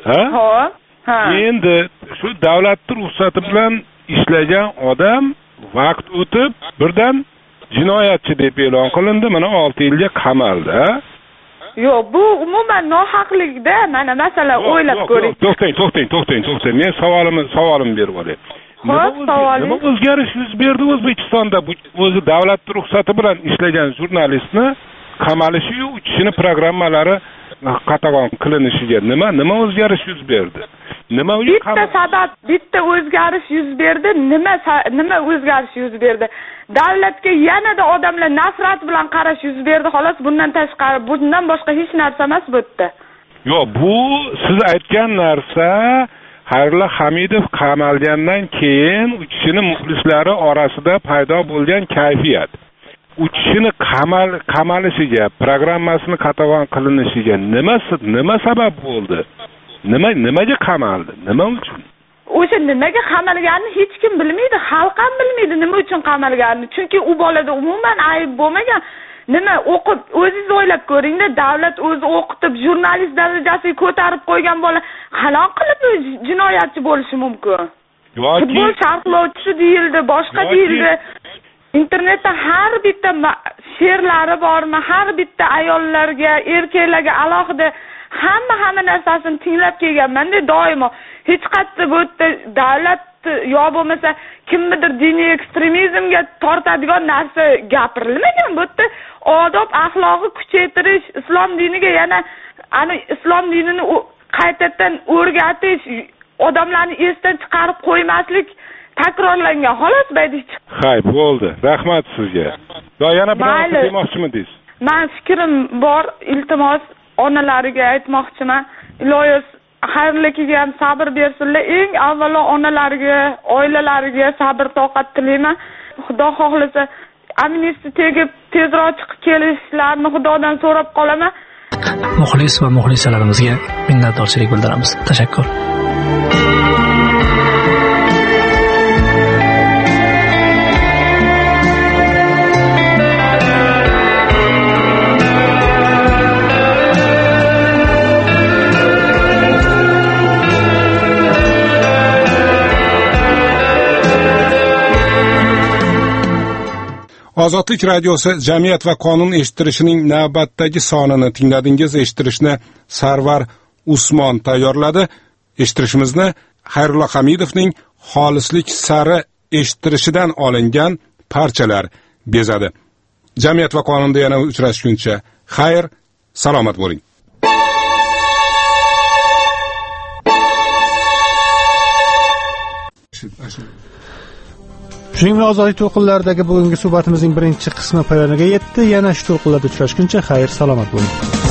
Endi shu davlatning ruxsati bilan ishlagan odam vaqt o'tib birdan jinoyatchi deb e'lon qilindi, mana 6 yilga qamaldi. Yo'q, bu umuman nohaqlikda. Mana masalan o'ylab ko'ring. To'xtang. Men savolim berib olay. Nima o'zgarish yuz berdi O'zbekistonda? Bu o'zi davlat ruxsati bilan ishlagan jurnalistni qamalishi-yu, u kishini programmalari qatag'on qilinishiga nima o'zgarish yuz berdi? Nima bitta o'zgarish yuz berdi. Nima o'zgarish yuz berdi? Davlatga yanada odamlar nafrat bilan qarash yuz berdi. Xolos, bundan tashqari, bundan boshqa hech narsa emas bu yerda. Yo'q, bu siz aytgan narsa Xayrullo Hamidov qamalgandan keyin u kishini muxlislari orasida paydo bo'lgan kayfiyat. U kishini qamalishiga, programmasini qatag'on qilinishiga nima sabab bo'ldi? Nimaga qamaldi? Nima uchun? O'sha nimaga qamalganini hech kim bilmaydi, xalq ham bilmaydi nima uchun qamalganini. Chunki u bolada umuman ayb bo'lmagan. Nima o'qib, o'zingiz o'ylab ko'ring-da, davlat o'zi o'qitib, jurnalist darajasiga ko'tarib qo'ygan bola qalon qilib jinoyatchi bo'lishi mumkin. Futbol sharhlovchisi deyildi, boshqa deyildi. Internetda har bitta she'rlari bormi, har bitta ayollarga, erkaklarga alohida hamma narsasini tinglab kelganman-da doimo. Hech qayerda bu yerda davlat yo bo'lmasa kimnidir diniy ekstremizmga tortadigan narsa gapirilmagan. Bu yerda odob axloqi kuchaytirish, islom diniga yana islom dinini qaytadan o'rgatish, odamlarni esdan chiqarib qo'ymaslik takrorlangan. Xolos baydik. Hay, bo'ldi. Rahmat sizga. Yana bir narsa demoqchimidingiz? Men fikrim bor, iltimos onalariga aytmoqchiman. Iloyim Xayrulloga ham sabr bersinlar. Eng avvalo onalariga, oilalariga sabr toqat tilayman. Xudo xohlasa amnistiya tegib tezroq chiqib kelishlarini Xudodan so'rab qolaman. Muxlis va muxlisalarimizga minnatdorchilik bildiramiz. Tashakkur. Ozodlik radiosi jamiyat va qonun eshittirishining navbatdagi sonini tingladingiz. Eshittirishni Sarvar Usmon tayyorladi. Eshittirishimizni Xayrullo Hamidovning xolislik sari eshittirishidan olingan parchalar bezadi. Jamiyat va qonunda yana uchrashguncha xayr, salomat bo'ling. Shuning bilan ozodlik to'lqinlaridagi bugungi suhbatimizning birinchi qismi poyoniga yetdi. Yana shu to'lqinlarda uchrashguncha xayr, salomat bo'ling.